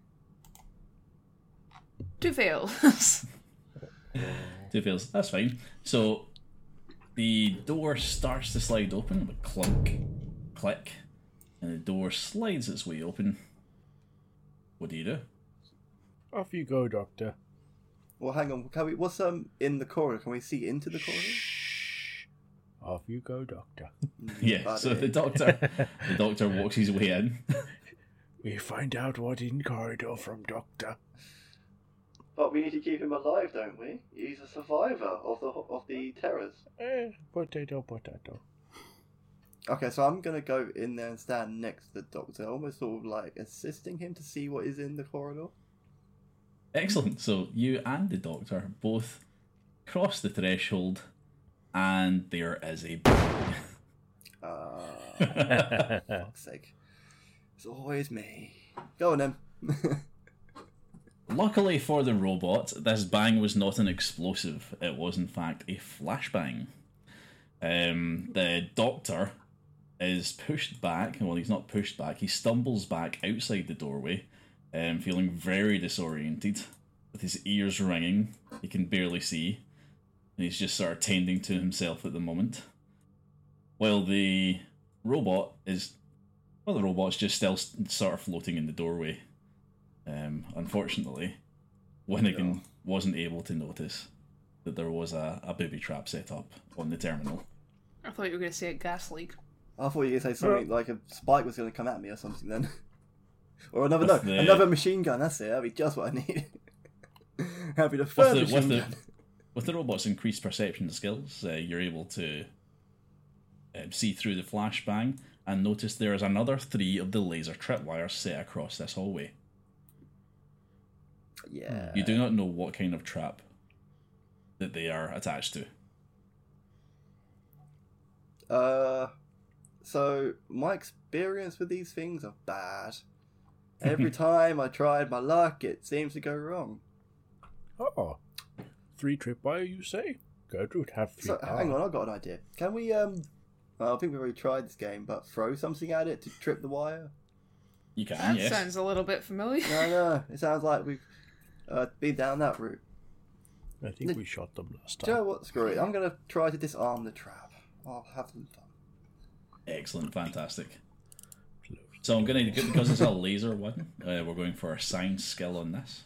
[SPEAKER 4] Two fails.
[SPEAKER 1] Two fails. That's fine. So the door starts to slide open with clunk, click, and the door slides its way open. What do you do?
[SPEAKER 2] Off you go, Doctor.
[SPEAKER 6] Well, hang on. Can we? What's um in the corridor? Can we see into the corridor?
[SPEAKER 2] Shh. Off you go, Doctor.
[SPEAKER 1] Yeah.
[SPEAKER 6] Bad
[SPEAKER 1] So
[SPEAKER 6] idea.
[SPEAKER 1] the doctor, the doctor walks his way in.
[SPEAKER 2] We find out what in corridor from Doctor.
[SPEAKER 5] But we need to keep him alive, don't we? He's a survivor of the of the terrors.
[SPEAKER 2] Eh, potato, potato.
[SPEAKER 6] Okay, so I'm gonna go in there and stand next to the doctor, almost sort of like assisting him to see what is in the corridor.
[SPEAKER 1] Excellent. So you and the doctor both cross the threshold, and there is a bang.
[SPEAKER 6] Uh, fuck's sake. It's always me. Go on then.
[SPEAKER 1] Luckily for the robot, this bang was not an explosive. It was in fact a flashbang. Um, the doctor is pushed back. Well, he's not pushed back. He stumbles back outside the doorway, um, feeling very disoriented, with his ears ringing. He can barely see, and he's just sort of tending to himself at the moment. While the robot is, well, the robot's just still s- sort of floating in the doorway. Um, unfortunately, Winnigan
[SPEAKER 6] Yeah.
[SPEAKER 1] wasn't able to notice that there was a, a booby trap set up on the terminal.
[SPEAKER 4] I thought you were going to say a gas leak.
[SPEAKER 6] I thought you were gonna say something like a spike was gonna come at me or something then. Or another
[SPEAKER 1] With
[SPEAKER 6] no,
[SPEAKER 1] the-
[SPEAKER 6] another machine gun, that's it, that'd be just what I need. That'd be the
[SPEAKER 1] With
[SPEAKER 6] third
[SPEAKER 1] the,
[SPEAKER 6] machine
[SPEAKER 1] with, the,
[SPEAKER 6] gun.
[SPEAKER 1] with the robot's increased perception skills, uh, you're able to um, see through the flashbang and notice there is another three of the laser tripwires set across this hallway.
[SPEAKER 6] Yeah.
[SPEAKER 1] You do not know what kind of trap that they are attached to.
[SPEAKER 6] Uh so my experience with these things are bad. Every time I tried my luck, it seems to go wrong.
[SPEAKER 2] Oh, three tripwire, you say? Gertrude have three.
[SPEAKER 6] So hang on, I've got an idea. Can we um well, I think we've already tried this game, but throw something at it to trip the wire?
[SPEAKER 1] You can,
[SPEAKER 4] That
[SPEAKER 1] yes.
[SPEAKER 4] sounds a little bit familiar.
[SPEAKER 6] No, no. It sounds like we've uh, been down that route.
[SPEAKER 2] I think we shot them last
[SPEAKER 6] Do you know
[SPEAKER 2] time.
[SPEAKER 6] what? Screw it. I'm gonna try to disarm the trap. I'll have some fun.
[SPEAKER 1] Excellent, fantastic. So I'm going to, because it's a laser one, uh, we're going for a science skill on this.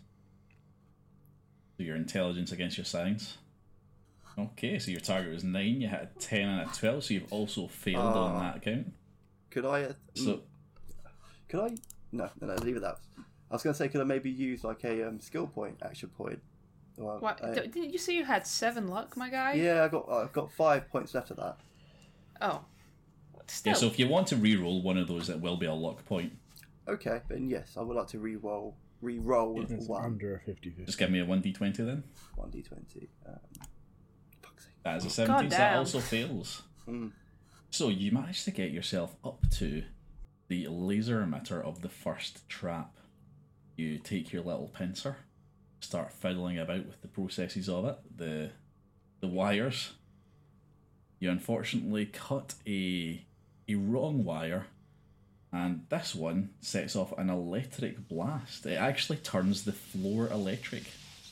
[SPEAKER 1] So your intelligence against your science. Okay, so your target was nine, you had a ten and a twelve, so you've also failed on
[SPEAKER 6] Ah.
[SPEAKER 1] that account.
[SPEAKER 6] Could I? Uh,
[SPEAKER 1] So,
[SPEAKER 6] could I? No, no, no. Leave it that. I was gonna say, could I maybe use like a um, skill point, action point? Or,
[SPEAKER 4] What?
[SPEAKER 6] uh,
[SPEAKER 4] D- Didn't you say you had seven luck, my guy?
[SPEAKER 6] yeah, I got I've got five points left of that.
[SPEAKER 4] Oh. Still.
[SPEAKER 1] yeah, so if you want to re-roll one of those, it will be a luck point.
[SPEAKER 6] Okay, then yes, I would like to re-roll, re-roll with
[SPEAKER 2] It's
[SPEAKER 6] one,
[SPEAKER 2] under a fifty fifty.
[SPEAKER 1] Just give me a one d twenty then.
[SPEAKER 6] one d twenty. Um, fuck's sake.
[SPEAKER 1] That is a seventeen, so that
[SPEAKER 4] damn.
[SPEAKER 1] also fails.
[SPEAKER 6] Mm.
[SPEAKER 1] So you managed to get yourself up to the laser emitter of the first trap. You take your little pincer, start fiddling about with the processes of it, the the wires. You unfortunately cut a a wrong wire, and this one sets off an electric blast. It actually turns the floor electric,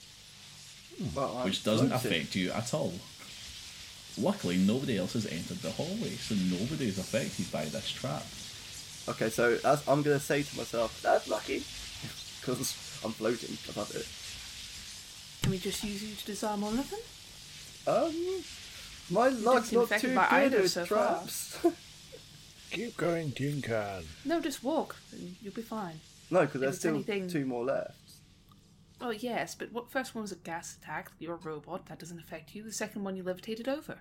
[SPEAKER 6] Well, I'm
[SPEAKER 1] which doesn't
[SPEAKER 6] floating.
[SPEAKER 1] affect you at all. Luckily, nobody else has entered the hallway, so nobody is affected by this trap.
[SPEAKER 6] Okay, so as I'm gonna say to myself, that's lucky, because I'm floating above it.
[SPEAKER 4] Can we just use you to disarm all of them?
[SPEAKER 6] Um, my luck's
[SPEAKER 4] seem
[SPEAKER 6] not
[SPEAKER 4] affected
[SPEAKER 6] too
[SPEAKER 4] by
[SPEAKER 6] good
[SPEAKER 4] either
[SPEAKER 6] with
[SPEAKER 4] so far.
[SPEAKER 6] traps.
[SPEAKER 2] Keep going, Tin Can.
[SPEAKER 4] No, just walk, and you'll be fine.
[SPEAKER 6] no, because there's
[SPEAKER 4] it's
[SPEAKER 6] still
[SPEAKER 4] anything-
[SPEAKER 6] two more left.
[SPEAKER 4] Oh, yes, but what first one was a gas attack? You're a robot, that doesn't affect you. The second one you levitated over.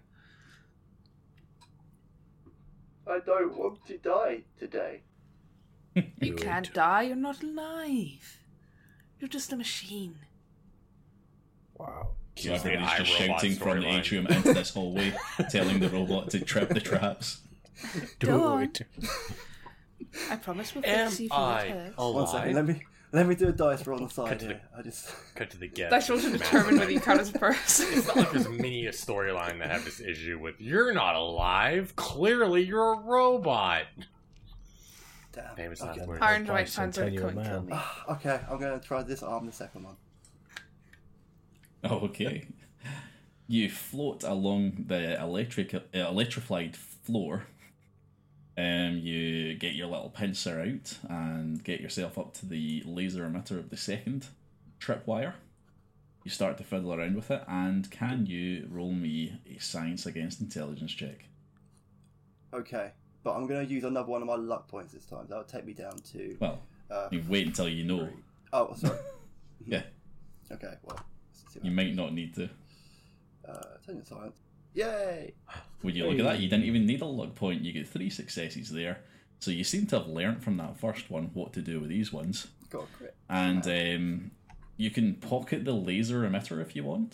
[SPEAKER 5] I don't want to die today.
[SPEAKER 4] You
[SPEAKER 2] Do
[SPEAKER 4] can't
[SPEAKER 2] it.
[SPEAKER 4] die, you're not alive. You're just a machine.
[SPEAKER 2] Wow.
[SPEAKER 1] So
[SPEAKER 3] Use the
[SPEAKER 1] everybody's just
[SPEAKER 3] iRobot
[SPEAKER 1] shouting from the
[SPEAKER 3] storyline.
[SPEAKER 1] atrium into this hallway, telling the robot to trip the traps.
[SPEAKER 2] Do
[SPEAKER 4] Go on.
[SPEAKER 2] it.
[SPEAKER 4] I promise we'll
[SPEAKER 3] Am
[SPEAKER 4] fix you for your
[SPEAKER 3] I
[SPEAKER 4] test.
[SPEAKER 6] One second, let
[SPEAKER 3] alive?
[SPEAKER 6] me Let me do a dice roll on the
[SPEAKER 3] Cut
[SPEAKER 6] side
[SPEAKER 3] to the-
[SPEAKER 6] here. I just.
[SPEAKER 3] Cut to the get.
[SPEAKER 4] That's also to determine whether you count as a person.
[SPEAKER 3] It's not like there's many a storyline that have this issue with you're not alive. Clearly, you're a robot.
[SPEAKER 6] Damn.
[SPEAKER 3] Famous
[SPEAKER 6] Okay.
[SPEAKER 3] last word.
[SPEAKER 4] Iron White
[SPEAKER 2] Bicentennial
[SPEAKER 4] fans are couldn't kill
[SPEAKER 2] man.
[SPEAKER 4] me.
[SPEAKER 6] Ah, okay, I'm going to try this arm, the second one.
[SPEAKER 1] Okay. You float along the electric uh, electrified floor. Um, you get your little pincer out and get yourself up to the laser emitter of the second tripwire. You start to fiddle around with it, and can you roll me a science against intelligence check?
[SPEAKER 6] Okay, but I'm going to use another one of my luck points this time. That'll take me down to.
[SPEAKER 1] Well,
[SPEAKER 6] Uh,
[SPEAKER 1] you wait until you know.
[SPEAKER 6] oh, sorry.
[SPEAKER 1] Yeah,
[SPEAKER 6] Okay, well. let's see what
[SPEAKER 1] you might not need to.
[SPEAKER 6] Uh, intelligence science. Yay!
[SPEAKER 1] Would you look at that? You didn't even need a luck point. You get three successes there. So you seem to have learnt from that first one what to do with these ones.
[SPEAKER 6] Got a crit.
[SPEAKER 1] And um, you can pocket the laser emitter if you want.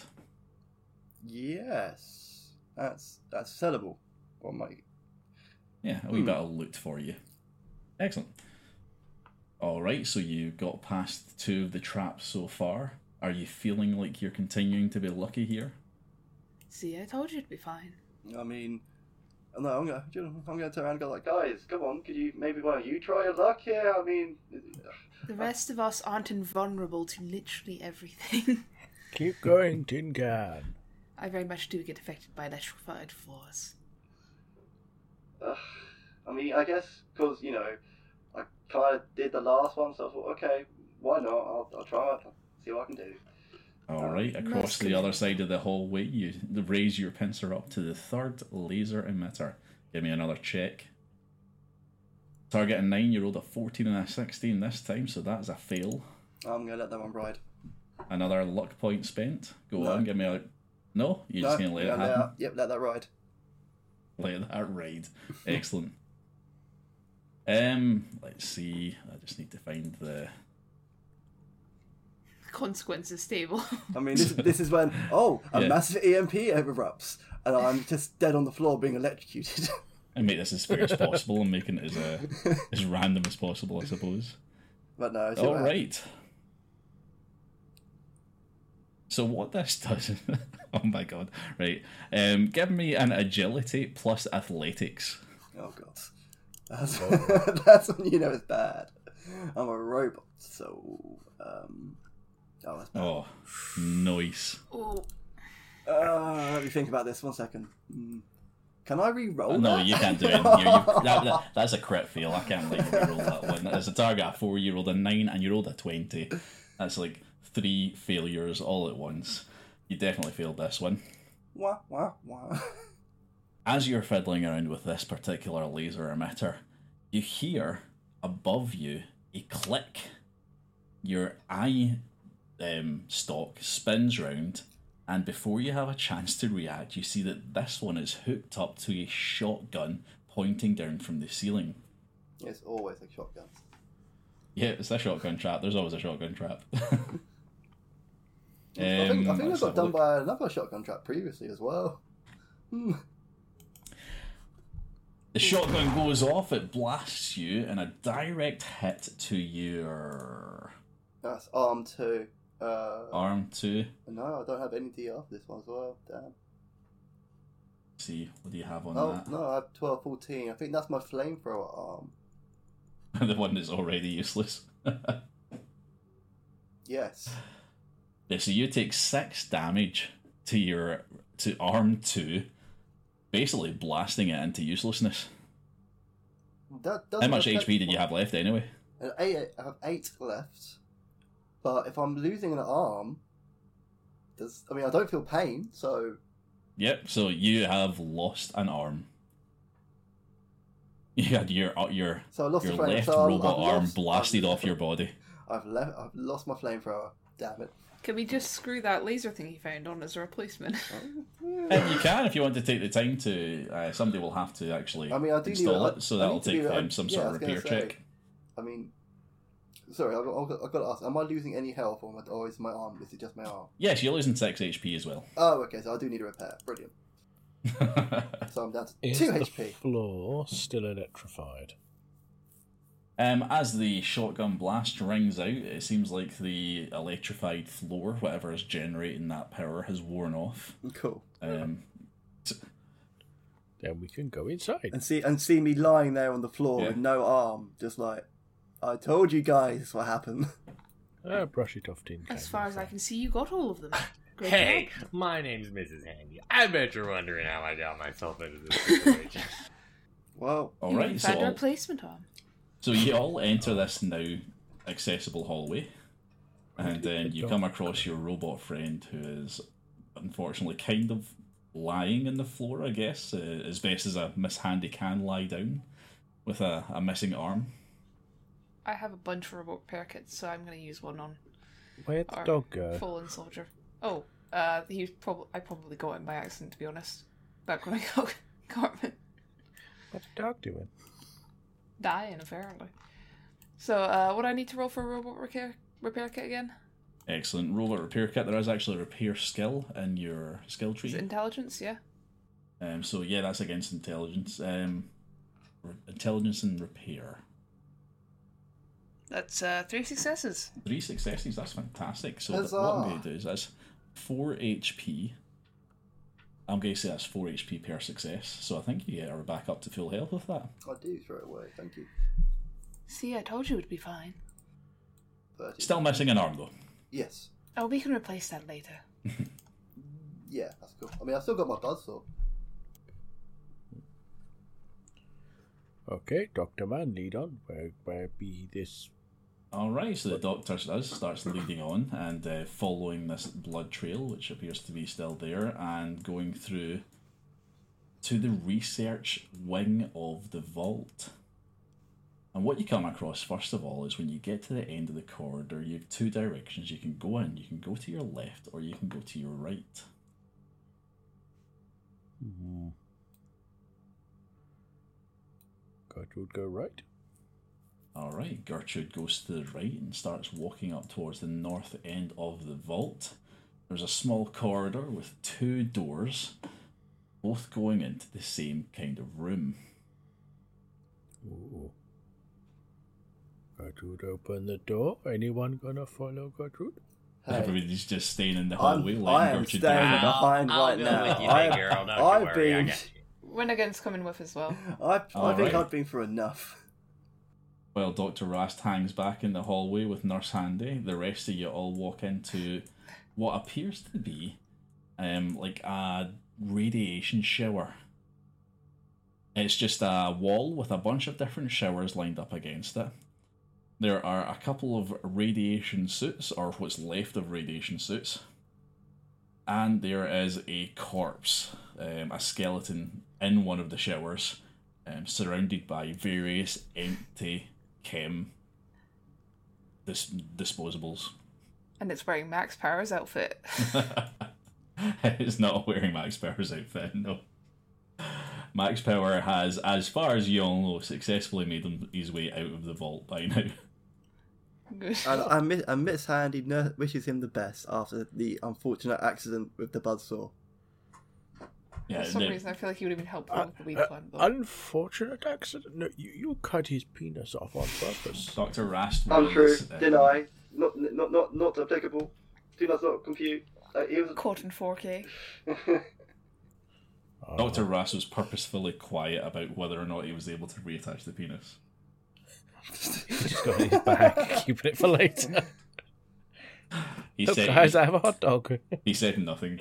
[SPEAKER 6] Yes, that's that's sellable. Or my
[SPEAKER 1] Yeah, a wee
[SPEAKER 6] Hmm.
[SPEAKER 1] bit of loot for you. Excellent. Alright, so you got past two of the traps so far. Are you feeling like you're continuing to be lucky here?
[SPEAKER 4] See, I told you it'd be fine.
[SPEAKER 6] I mean, no, I'm gonna I'm gonna turn around and go like, guys, come on, could you maybe why don't you try your luck here? I mean,
[SPEAKER 4] The rest of us aren't invulnerable to literally everything.
[SPEAKER 2] Keep going, Tin Can.
[SPEAKER 4] I very much do get affected by electrified floors.
[SPEAKER 5] Uh, I mean, I guess because you know, I kind of did the last one, so I thought, okay, why not? I'll, I'll try it, see what I can do.
[SPEAKER 1] Alright, across the
[SPEAKER 4] masculine.
[SPEAKER 1] other side of the hallway, you raise your pincer up to the third laser emitter. Give me another check. Target a nine, you rolled a fourteen and a sixteen this time, so that's a fail.
[SPEAKER 6] I'm gonna let that one ride.
[SPEAKER 1] Another luck point spent. Go
[SPEAKER 6] No.
[SPEAKER 1] on, give me a... No? You're just going to let
[SPEAKER 6] yeah,
[SPEAKER 1] it happen?
[SPEAKER 6] that- yep, let that ride.
[SPEAKER 1] Let that ride. Excellent. Um, let's see. I just need to find the...
[SPEAKER 4] Consequences stable.
[SPEAKER 6] I mean, this this is when oh, a
[SPEAKER 1] Yeah.
[SPEAKER 6] massive E M P erupts, and I'm just dead on the floor being electrocuted.
[SPEAKER 1] And make this as fair as possible and making it as uh, as random as possible, I suppose.
[SPEAKER 6] But no, it's
[SPEAKER 1] All right. So what this does... oh my god. Right. Um, give me an agility plus athletics.
[SPEAKER 6] Oh god, that's that's when you know it's bad. I'm a robot, so um, oh, that's bad.
[SPEAKER 1] Oh, nice.
[SPEAKER 4] Oh,
[SPEAKER 6] Uh, let me think about this one second. Mm. Can I re-roll?
[SPEAKER 1] No,
[SPEAKER 6] that?
[SPEAKER 1] you can't do it. You're, you, that, that, that's a crit fail. I can't let you roll that one. As a target of four, you rolled a nine and you rolled a twenty. That's like three failures all at once. You definitely failed this one.
[SPEAKER 6] Wah wah wah.
[SPEAKER 1] As you're fiddling around with this particular laser emitter, you hear above you a click. Your eye um, stalk spins round, and before you have a chance to react, you see that this one is hooked up to a shotgun pointing down from the ceiling.
[SPEAKER 6] It's always a shotgun.
[SPEAKER 1] Yeah, it's a shotgun trap. There's always a shotgun trap. um,
[SPEAKER 6] I think, I think I
[SPEAKER 1] let's
[SPEAKER 6] got
[SPEAKER 1] have a
[SPEAKER 6] done
[SPEAKER 1] look.
[SPEAKER 6] by another shotgun trap previously as well. Hmm.
[SPEAKER 1] The shotgun goes off, it blasts you, and a direct hit to your
[SPEAKER 6] That's arm two. Uh,
[SPEAKER 1] arm too.
[SPEAKER 6] No, I don't have any D after this one as well. Damn.
[SPEAKER 1] See, what do you have on
[SPEAKER 6] Oh,
[SPEAKER 1] that?
[SPEAKER 6] no, I have twelve, fourteen. I think that's my flamethrower arm.
[SPEAKER 1] The one that's already useless.
[SPEAKER 6] Yes.
[SPEAKER 1] Yeah, so you take six damage to your to arm two, basically blasting it into uselessness.
[SPEAKER 6] That
[SPEAKER 1] How
[SPEAKER 6] doesn't
[SPEAKER 1] much
[SPEAKER 6] affect
[SPEAKER 1] H P did you
[SPEAKER 6] my-
[SPEAKER 1] have left anyway?
[SPEAKER 6] Uh, eight, I have eight left. But if I'm losing an arm, does I mean I don't feel pain, so
[SPEAKER 1] Yep. So you have lost an arm. You had your uh, your
[SPEAKER 6] so I lost
[SPEAKER 1] your
[SPEAKER 6] the flame.
[SPEAKER 1] left
[SPEAKER 6] so I've-
[SPEAKER 1] robot
[SPEAKER 6] I've
[SPEAKER 1] arm
[SPEAKER 6] lost-
[SPEAKER 1] blasted
[SPEAKER 6] I've,
[SPEAKER 1] off your body.
[SPEAKER 6] I've left. I've lost my flamethrower. Damn it.
[SPEAKER 4] can we just screw that laser thing he found on as a replacement?
[SPEAKER 1] And you can if you want to take the time to. Uh, somebody will have to actually
[SPEAKER 6] I mean, I do need
[SPEAKER 1] install
[SPEAKER 6] a-
[SPEAKER 1] it, so
[SPEAKER 6] I
[SPEAKER 1] that'll
[SPEAKER 6] need to
[SPEAKER 1] take
[SPEAKER 6] do that.
[SPEAKER 1] um, some
[SPEAKER 6] Yeah,
[SPEAKER 1] sort
[SPEAKER 6] I
[SPEAKER 1] of
[SPEAKER 6] was gonna
[SPEAKER 1] repair
[SPEAKER 6] say.
[SPEAKER 1] check.
[SPEAKER 6] I mean, sorry, I've, got- I've, got, I've got to ask. Am I losing any health, or, am I, or is my arm? Is it just my arm?
[SPEAKER 1] Yes, you're losing six H P as well.
[SPEAKER 6] Oh, okay. So I do need a repair. Brilliant. So I'm down to
[SPEAKER 2] Is
[SPEAKER 6] two
[SPEAKER 2] the
[SPEAKER 6] H P.
[SPEAKER 2] floor still electrified?
[SPEAKER 1] Um, as the shotgun blast rings out, it seems like the electrified floor, whatever is generating that power, has worn off.
[SPEAKER 6] Cool.
[SPEAKER 1] Um,
[SPEAKER 2] Then we can go inside.
[SPEAKER 6] And see and see me lying there on the floor
[SPEAKER 1] Yeah.
[SPEAKER 6] with no arm, just like, I told you guys what happened.
[SPEAKER 2] Uh, brush it off, tin can.
[SPEAKER 4] As far as I can see, you got all of them. Great
[SPEAKER 3] Hey,
[SPEAKER 4] job.
[SPEAKER 3] my name's Missus Handy. I bet you're wondering how I got myself into this situation.
[SPEAKER 6] Well,
[SPEAKER 1] all
[SPEAKER 4] You
[SPEAKER 1] right, so
[SPEAKER 4] found a
[SPEAKER 1] all,
[SPEAKER 4] replacement arm.
[SPEAKER 1] so you all enter this now accessible hallway, and then you come across your robot friend who is unfortunately kind of lying in the floor, I guess, uh, as best as a Miss Handy can lie down, with a, a missing arm.
[SPEAKER 4] I have a bunch of remote repair kits, so I'm going to use one on
[SPEAKER 2] Where'd the
[SPEAKER 4] our
[SPEAKER 2] dog go?
[SPEAKER 4] fallen soldier. Oh, uh, he was probably I probably got him by accident, to be honest. Back when I got Cartman.
[SPEAKER 2] What's the dog doing?
[SPEAKER 4] Dying, apparently. So, uh, what do I need to roll for a robot repair, repair kit again?
[SPEAKER 1] Excellent. Robot repair kit. There is actually a repair skill in your skill tree.
[SPEAKER 4] Is it intelligence? Yeah.
[SPEAKER 1] Um, so yeah, that's against intelligence. Um, re- intelligence and repair.
[SPEAKER 4] That's uh, three successes.
[SPEAKER 1] Three successes. That's fantastic. So th-
[SPEAKER 6] Huzzah.
[SPEAKER 1] what I'm going to do is that's four H P. I'm going to say that's four H P per success. So I think you get her back up to full health with that.
[SPEAKER 6] I do throw it away, thank you.
[SPEAKER 4] See, I told you it would be fine.
[SPEAKER 6] thirty.
[SPEAKER 1] Still missing an arm though.
[SPEAKER 6] Yes.
[SPEAKER 4] Oh, we can replace that later.
[SPEAKER 6] Yeah, that's cool. I mean, I've still got my buzzsaw.
[SPEAKER 2] Okay, Doctor Man, lead on. Where, where be this?
[SPEAKER 1] All right. So the doctor does starts leading on and uh, following this blood trail, which appears to be still there, and going through to the research wing of the vault. And what you come across, first of all, is when you get to the end of the corridor, you have two directions you can go in. You can go to your left or you can go to your right.
[SPEAKER 2] Hmm. Gertrude, go right.
[SPEAKER 1] Alright, Gertrude goes to the right and starts walking up towards the north end of the vault. There's a small corridor with two doors, both going into the same kind of room.
[SPEAKER 2] Ooh. Gertrude, open the door. Anyone gonna follow Gertrude?
[SPEAKER 6] Hey,
[SPEAKER 1] Everybody's just staying in the
[SPEAKER 6] I'm,
[SPEAKER 1] hallway,
[SPEAKER 6] I
[SPEAKER 1] letting
[SPEAKER 6] am
[SPEAKER 1] Gertrude
[SPEAKER 6] staying
[SPEAKER 1] down.
[SPEAKER 6] behind
[SPEAKER 3] I'll
[SPEAKER 6] right
[SPEAKER 3] go
[SPEAKER 6] now.
[SPEAKER 3] with you,
[SPEAKER 6] I,
[SPEAKER 3] big girl. Don't you
[SPEAKER 6] I've
[SPEAKER 3] worry, I
[SPEAKER 6] been,
[SPEAKER 3] got you.
[SPEAKER 4] Winnigan's coming with as well.
[SPEAKER 6] I, I
[SPEAKER 1] All
[SPEAKER 6] think
[SPEAKER 1] right.
[SPEAKER 6] I've been through enough.
[SPEAKER 1] While Doctor Rast hangs back in the hallway with Nurse Handy, the rest of you all walk into what appears to be um, like a radiation shower. It's just a wall with a bunch of different showers lined up against it. There are a couple of radiation suits, or what's left of radiation suits. And there is a corpse, um, a skeleton, in one of the showers, um, surrounded by various empty chem dis- disposables.
[SPEAKER 4] And it's wearing Max Power's outfit.
[SPEAKER 1] It's not wearing Max Power's outfit, no. Max Power has, as far as you all know, successfully made him his way out of the vault by now.
[SPEAKER 4] Good.
[SPEAKER 6] And I miss, and Miss Handy nur- wishes him the best after the unfortunate accident with the buzzsaw.
[SPEAKER 1] Yeah,
[SPEAKER 4] For some
[SPEAKER 1] no,
[SPEAKER 4] reason, I feel like he would have been helpful
[SPEAKER 2] Uh,
[SPEAKER 4] with the weed
[SPEAKER 2] uh,
[SPEAKER 4] plan. But...
[SPEAKER 2] Unfortunate accident. No, you, you cut his penis off on purpose.
[SPEAKER 1] Doctor Rast
[SPEAKER 5] Untrue.
[SPEAKER 1] was, uh,
[SPEAKER 5] Deny. Not, not, not, not applicable. Do not not compute. Uh, he was.
[SPEAKER 4] Caught in four K.
[SPEAKER 2] Oh.
[SPEAKER 1] Doctor Rast was purposefully quiet about whether or not he was able to reattach the penis.
[SPEAKER 2] He's just got it in his bag, keeping it for later.
[SPEAKER 1] He
[SPEAKER 2] Look,
[SPEAKER 1] said
[SPEAKER 2] guys, I have a hot dog.
[SPEAKER 1] he said nothing.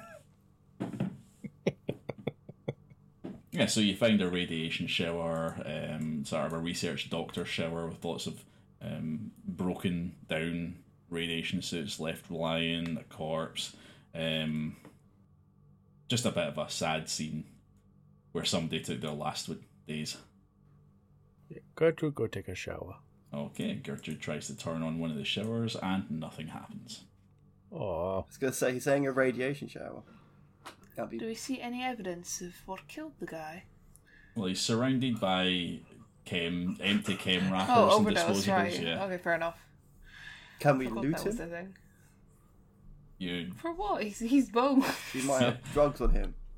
[SPEAKER 1] Yeah, so you find a radiation shower, um, sort of a research doctor shower with lots of um, broken down radiation suits left lying, a corpse. Um, just a bit of a sad scene where somebody took their last days.
[SPEAKER 2] Gertrude, go take a shower.
[SPEAKER 1] Okay, Gertrude tries to turn on one of the showers and nothing happens.
[SPEAKER 2] Oh,
[SPEAKER 6] I was going to say, he's saying a radiation shower. That'd be...
[SPEAKER 4] Do we see any evidence of what killed the guy?
[SPEAKER 1] Well, he's surrounded by chem, empty chem wrappers
[SPEAKER 4] Oh,
[SPEAKER 1] and
[SPEAKER 4] overdose,
[SPEAKER 1] disposables.
[SPEAKER 4] right.
[SPEAKER 1] Yeah,
[SPEAKER 4] Okay, fair enough.
[SPEAKER 6] Can we
[SPEAKER 4] Forgot
[SPEAKER 6] loot
[SPEAKER 4] that was
[SPEAKER 6] him?
[SPEAKER 4] the thing.
[SPEAKER 1] you
[SPEAKER 4] For what? He's, he's both.
[SPEAKER 6] We might have drugs on him.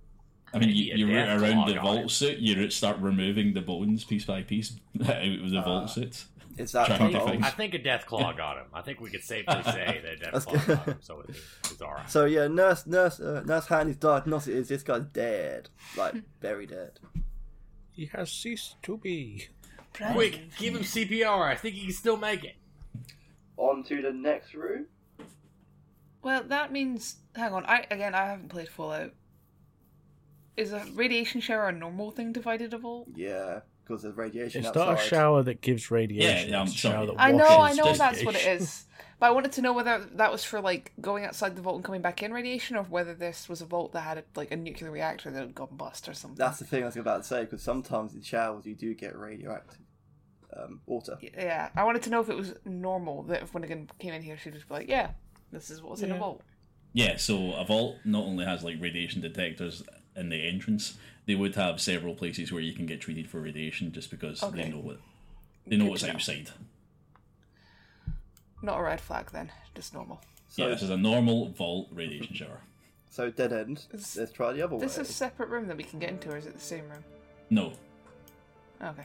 [SPEAKER 1] I mean,
[SPEAKER 3] Maybe
[SPEAKER 1] you,
[SPEAKER 3] a
[SPEAKER 1] you root
[SPEAKER 3] death
[SPEAKER 1] around
[SPEAKER 3] clog
[SPEAKER 1] the
[SPEAKER 3] on
[SPEAKER 1] vault
[SPEAKER 3] him.
[SPEAKER 1] suit, you root- start removing the bones piece by piece out of the
[SPEAKER 6] Uh,
[SPEAKER 1] vault suit.
[SPEAKER 6] Is that
[SPEAKER 1] Trying to
[SPEAKER 6] the
[SPEAKER 1] find-
[SPEAKER 3] I think a death claw got him. I think we could safely say that a death
[SPEAKER 6] That's
[SPEAKER 3] claw
[SPEAKER 6] good.
[SPEAKER 3] got him, so it- it's alright.
[SPEAKER 6] So yeah, nurse, nurse, uh, nurse Handy's diagnosis is this guy's dead, like very dead.
[SPEAKER 2] He has ceased to be.
[SPEAKER 3] Quick, give him C P R. I think he can still make it.
[SPEAKER 5] On to the next room.
[SPEAKER 4] Well, that means. Hang on. I again, I haven't played Fallout. Is a radiation shower a normal thing to fight in a vault?
[SPEAKER 6] Yeah, because there's radiation
[SPEAKER 2] It's
[SPEAKER 6] outside.
[SPEAKER 2] not a shower that gives radiation.
[SPEAKER 1] Yeah, I'm
[SPEAKER 2] it's a shower
[SPEAKER 1] sorry.
[SPEAKER 2] that
[SPEAKER 4] I know, I
[SPEAKER 2] washes
[SPEAKER 4] know that's what it
[SPEAKER 2] radiation.
[SPEAKER 4] is. But I wanted to know whether that was for like going outside the vault and coming back in radiation, or whether this was a vault that had like a nuclear reactor that had gone bust or something.
[SPEAKER 6] That's the thing I was about to say, because sometimes in showers you do get radioactive um, water.
[SPEAKER 4] Yeah, I wanted to know if it was normal that if Winnigan came in here, she'd just be like, "Yeah, this is what's in a
[SPEAKER 2] Yeah.
[SPEAKER 4] vault."
[SPEAKER 1] Yeah, so a vault not only has like radiation detectors in the entrance, they would have several places where you can get treated for radiation just because
[SPEAKER 4] Okay.
[SPEAKER 1] they know what they know
[SPEAKER 4] Good
[SPEAKER 1] what's
[SPEAKER 4] to know.
[SPEAKER 1] outside.
[SPEAKER 4] Not a red flag then, just normal.
[SPEAKER 6] So,
[SPEAKER 1] Yeah, this is a normal vault radiation shower.
[SPEAKER 6] so dead end.
[SPEAKER 4] Is-
[SPEAKER 6] Let's try the other
[SPEAKER 4] This
[SPEAKER 6] way.
[SPEAKER 4] is a separate room that we can get into, or is it the same room?
[SPEAKER 1] No,
[SPEAKER 4] Okay.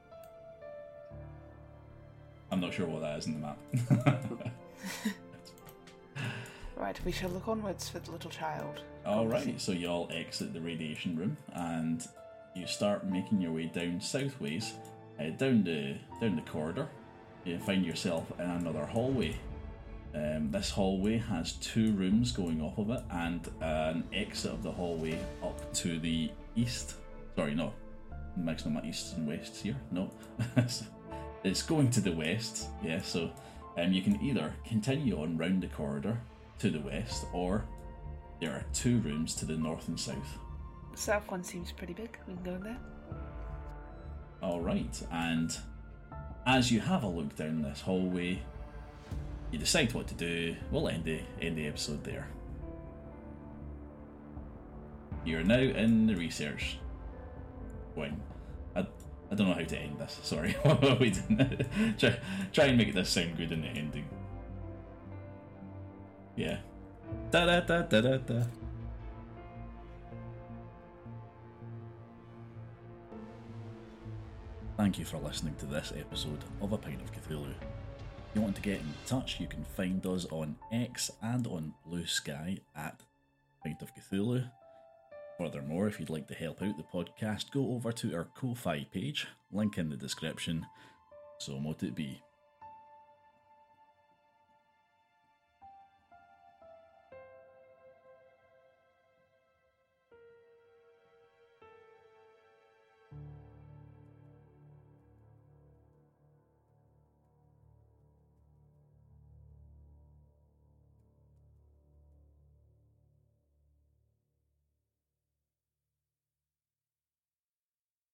[SPEAKER 1] I'm not sure what that is in the map.
[SPEAKER 4] Right, we shall look onwards for the little child.
[SPEAKER 1] Alright, so you all exit the radiation room and you start making your way down southways, uh, down the down the corridor. You find yourself in another hallway. Um, this hallway has two rooms going off of it and an exit of the hallway up to the east. Sorry, no. I'm mixing my easts and wests here. No. It's going to the west, yeah, so um, you can either continue on round the corridor to the west, or there are two rooms to the north and south.
[SPEAKER 4] The south one seems pretty big. We can go in there.
[SPEAKER 1] Alright, and as you have a look down this hallway, you decide what to do. We'll end the, end the episode there. You're now in the research wing. I, I don't know how to end this, sorry. we didn't. try, try and make this sound good in the ending. Yeah. Da da da da da da. Thank you for listening to this episode of A Pint of Cthulhu. If you want to get in touch, you can find us on X and on Blue Sky at Pint of Cthulhu. Furthermore, if you'd like to help out the podcast, go over to our Ko-Fi page, link in the description. So mote it be.